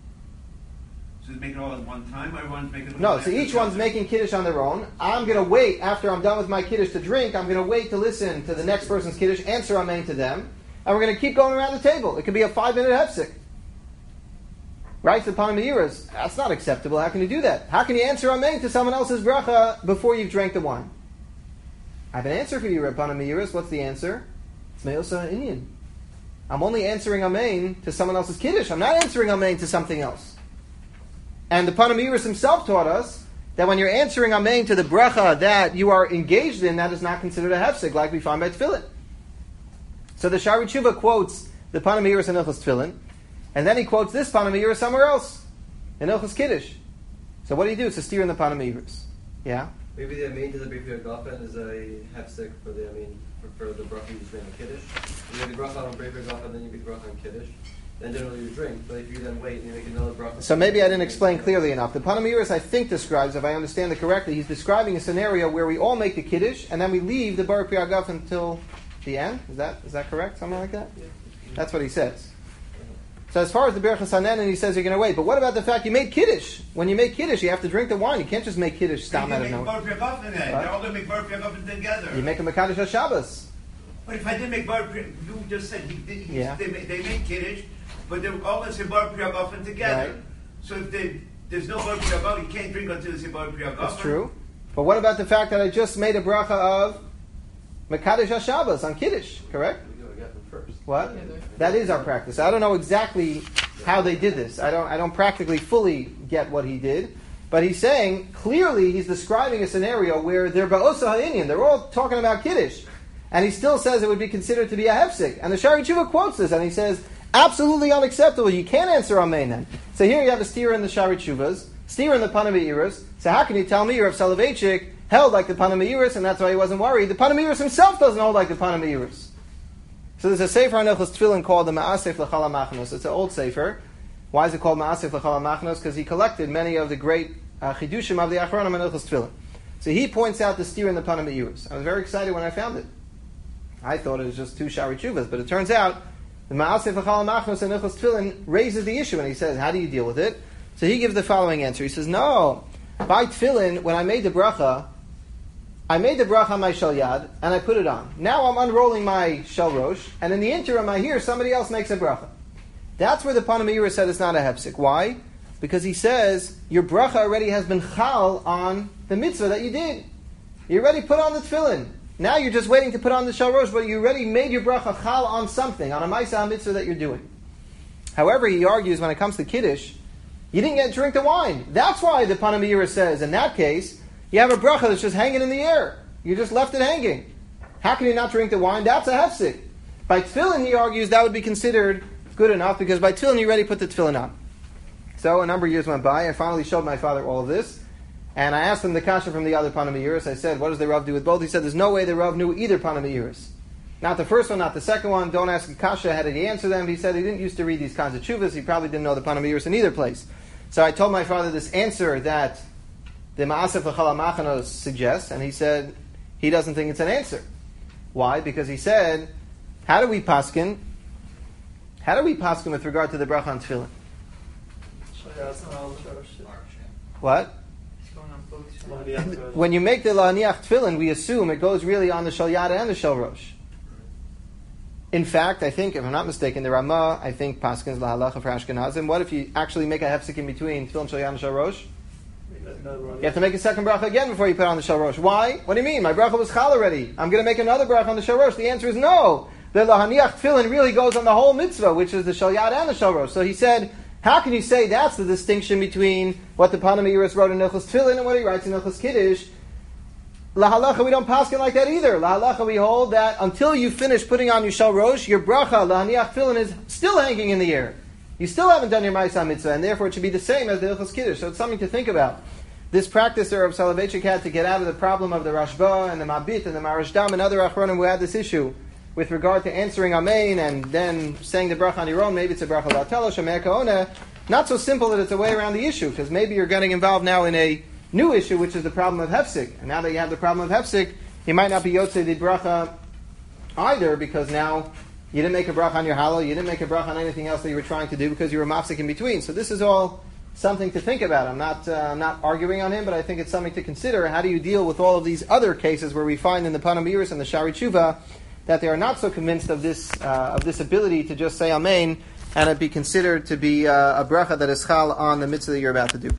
Speaker 6: So they make it all at one time, or everyone's making it
Speaker 1: No,
Speaker 6: one
Speaker 1: so
Speaker 6: after
Speaker 1: each
Speaker 6: the
Speaker 1: one's
Speaker 6: other?
Speaker 1: making Kiddush on their own. I'm going to wait after I'm done with my Kiddush to drink. I'm going to wait to listen to the next person's Kiddush, answer Amen to them, and we're going to keep going around the table. It could be a five-minute hefsek. Right? The Panamiras. That's not acceptable. How can you do that? How can you answer Amen to someone else's bracha before you've drank the wine? I have an answer for you, Reb Panamiras. What's the answer? It's Me'osa Inyan. I'm only answering Amen to someone else's Kiddush. I'm not answering Amen to something else. And the Panamiris himself taught us that when you're answering Amen to the bracha that you are engaged in, that is not considered a hefsek, like we find by Tefillin. So the Shari Tshuva quotes the Panamiris in Ilchos Tefillin, and then he quotes this Panamiris somewhere else, in Ilchos Kiddush. So what do you do? It's a steer in the Panamiris. Yeah?
Speaker 3: Maybe the Amen to the Brit Gafen is a hefsek for the Amen for, for the bracha you just made on Kiddush. You make the bracha on Brit Gafen, then you make the bracha on Kiddush. Then generally you drink, but if you then wait and you make another bracha.
Speaker 1: So maybe I didn't explain clearly enough. The Panamiris, I think, describes, if I understand it correctly, he's describing a scenario where we all make the Kiddush, and then we leave the Bar Priyagaf until the end. Is that is that correct? Something like that?
Speaker 3: Yeah.
Speaker 1: That's what he says. So as far as the Berachas Hanan, he says you're going to wait. But what about the fact you made Kiddush? When you make Kiddush, you have to drink the wine. You can't just make Kiddush stam out of
Speaker 6: You
Speaker 1: nowhere.
Speaker 6: make Bar Priyagaf in there.
Speaker 1: What?
Speaker 6: They're all going to make Bar Priyagaf together.
Speaker 1: You make a Mekadosh HaShabbos.
Speaker 6: But if I didn't make Bar Priyagaf, you just said he did, he,
Speaker 1: Yeah.
Speaker 6: they, make, they make Kiddush, but they're all going to say Bar Priyagaf together.
Speaker 1: Right.
Speaker 6: So if they, there's no Bar Priyagaf, you can't drink until they say Bar Priyagaf.
Speaker 1: That's true. But what about the fact that I just made a bracha of Mekadosh HaShabbos on Kiddush, correct?
Speaker 3: We go get them first.
Speaker 1: What? That is our practice. I don't know exactly how they did this. I don't I don't practically fully get what he did. But he's saying, clearly he's describing a scenario where they're ba'osa ha'inyan. They're all talking about Kiddush. And he still says it would be considered to be a hefsek. And the Shari Tshuva quotes this, and he says, absolutely unacceptable. You can't answer Amen then. So here you have a steer in the Shari Tshuvas, steer in the Panamiris. So how can you tell me Rav Soloveitchik held like the Panamiris, and that's why he wasn't worried? The Panamiris himself doesn't hold like the Panamiris. So there's a sefer on Ilchos Tefillin called the Ma'asef L'chal HaMachnos. It's an old sefer. Why is it called Ma'asef L'chal HaMachnos? Because he collected many of the great uh, chidushim of the Achronim on Ilchos Tefillin. So he points out the steer in the Panamiris. I was very excited when I found it. I thought it was just two Shari Tshuvas, but it turns out the Ma'asef L'chal HaMachnos in Ilchos Tefillin raises the issue, and he says, how do you deal with it? So he gives the following answer. He says, no, by Tefillin, when I made the bracha, I made the bracha on my shel yad, and I put it on. Now I'm unrolling my shel rosh, and in the interim I hear somebody else makes a bracha. That's where the Panamira said it's not a hefsek. Why? Because he says, your bracha already has been chal on the mitzvah that you did. You already put on the tefillin. Now you're just waiting to put on the shel rosh, but you already made your bracha chal on something, on a ma'aseh mitzvah that you're doing. However, he argues when it comes to Kiddush, you didn't get to drink the wine. That's why the Panamira says, in that case, you have a bracha that's just hanging in the air. You just left it hanging. How can you not drink the wine? That's a hefsek. By tefillin, he argues, that would be considered good enough, because by tefillin, you already put the tefillin on. So a number of years went by. I finally showed my father all of this. And I asked him the kasha from the other Panamiris. I said, what does the Rav do with both? He said, there's no way the Rav knew either Panamiris. Not the first one, not the second one. Don't ask the kasha, how did he answer them? He said he didn't used to read these kinds of tshuvas. He probably didn't know the Panamiris in either place. So I told my father this answer that the Ma'asef L'chal HaMachnos suggests, and he said he doesn't think it's an answer. Why? Because he said, how do we paskin? How do we paskin with regard to the bracha on tefillin? What? When you make the la'aniach tefillin, we assume it goes really on the shel yada and the shel rosh. In fact, I think, if I'm not mistaken, the Ramah, I think, paskins lahalacha for Ashkenazim. What if you actually make a hefsek in between tefillin, shel yada, and shel rosh? You have to make a second bracha again before you put on the shel rosh. Why? What do you mean? My bracha was chal already. I'm going to make another bracha on the shel rosh. The answer is no. The lahaniach tefillin really goes on the whole mitzvah, which is the shel yada and the shel rosh. So he said, how can you say that's the distinction between what the Panamiris wrote in Ilchos Tefillin and what he writes in Ilchos Kiddush? Lahalacha, we don't paskin like that either. Lahalacha, we hold that until you finish putting on your shel rosh, your bracha, lahaniach tefillin, is still hanging in the air. You still haven't done your ma'aseh mitzvah, and therefore it should be the same as the Ilchos Kiddush. So it's something to think about. This practice of Rav Soloveitchik had to get out of the problem of the Rashba and the Mabit and the Marashdam and other Achronim who had this issue with regard to answering Amen and then saying the bracha on your own. Maybe it's a bracha latela, shemer kaona. Not so simple that it's a way around the issue, because maybe you're getting involved now in a new issue, which is the problem of hefsek. And now that you have the problem of hefsek, you might not be yotzei the bracha either because now you didn't make a bracha on your halal, you didn't make a bracha on anything else that you were trying to do because you were mafsik in between. So this is all something to think about. I'm not uh, I'm not arguing on him, but I think it's something to consider. How do you deal with all of these other cases where we find in the Panamiris and the Shari Tshuva that they are not so convinced of this uh, of this ability to just say Amen and it be considered to be uh, a bracha that is chal on the mitzvah that you're about to do.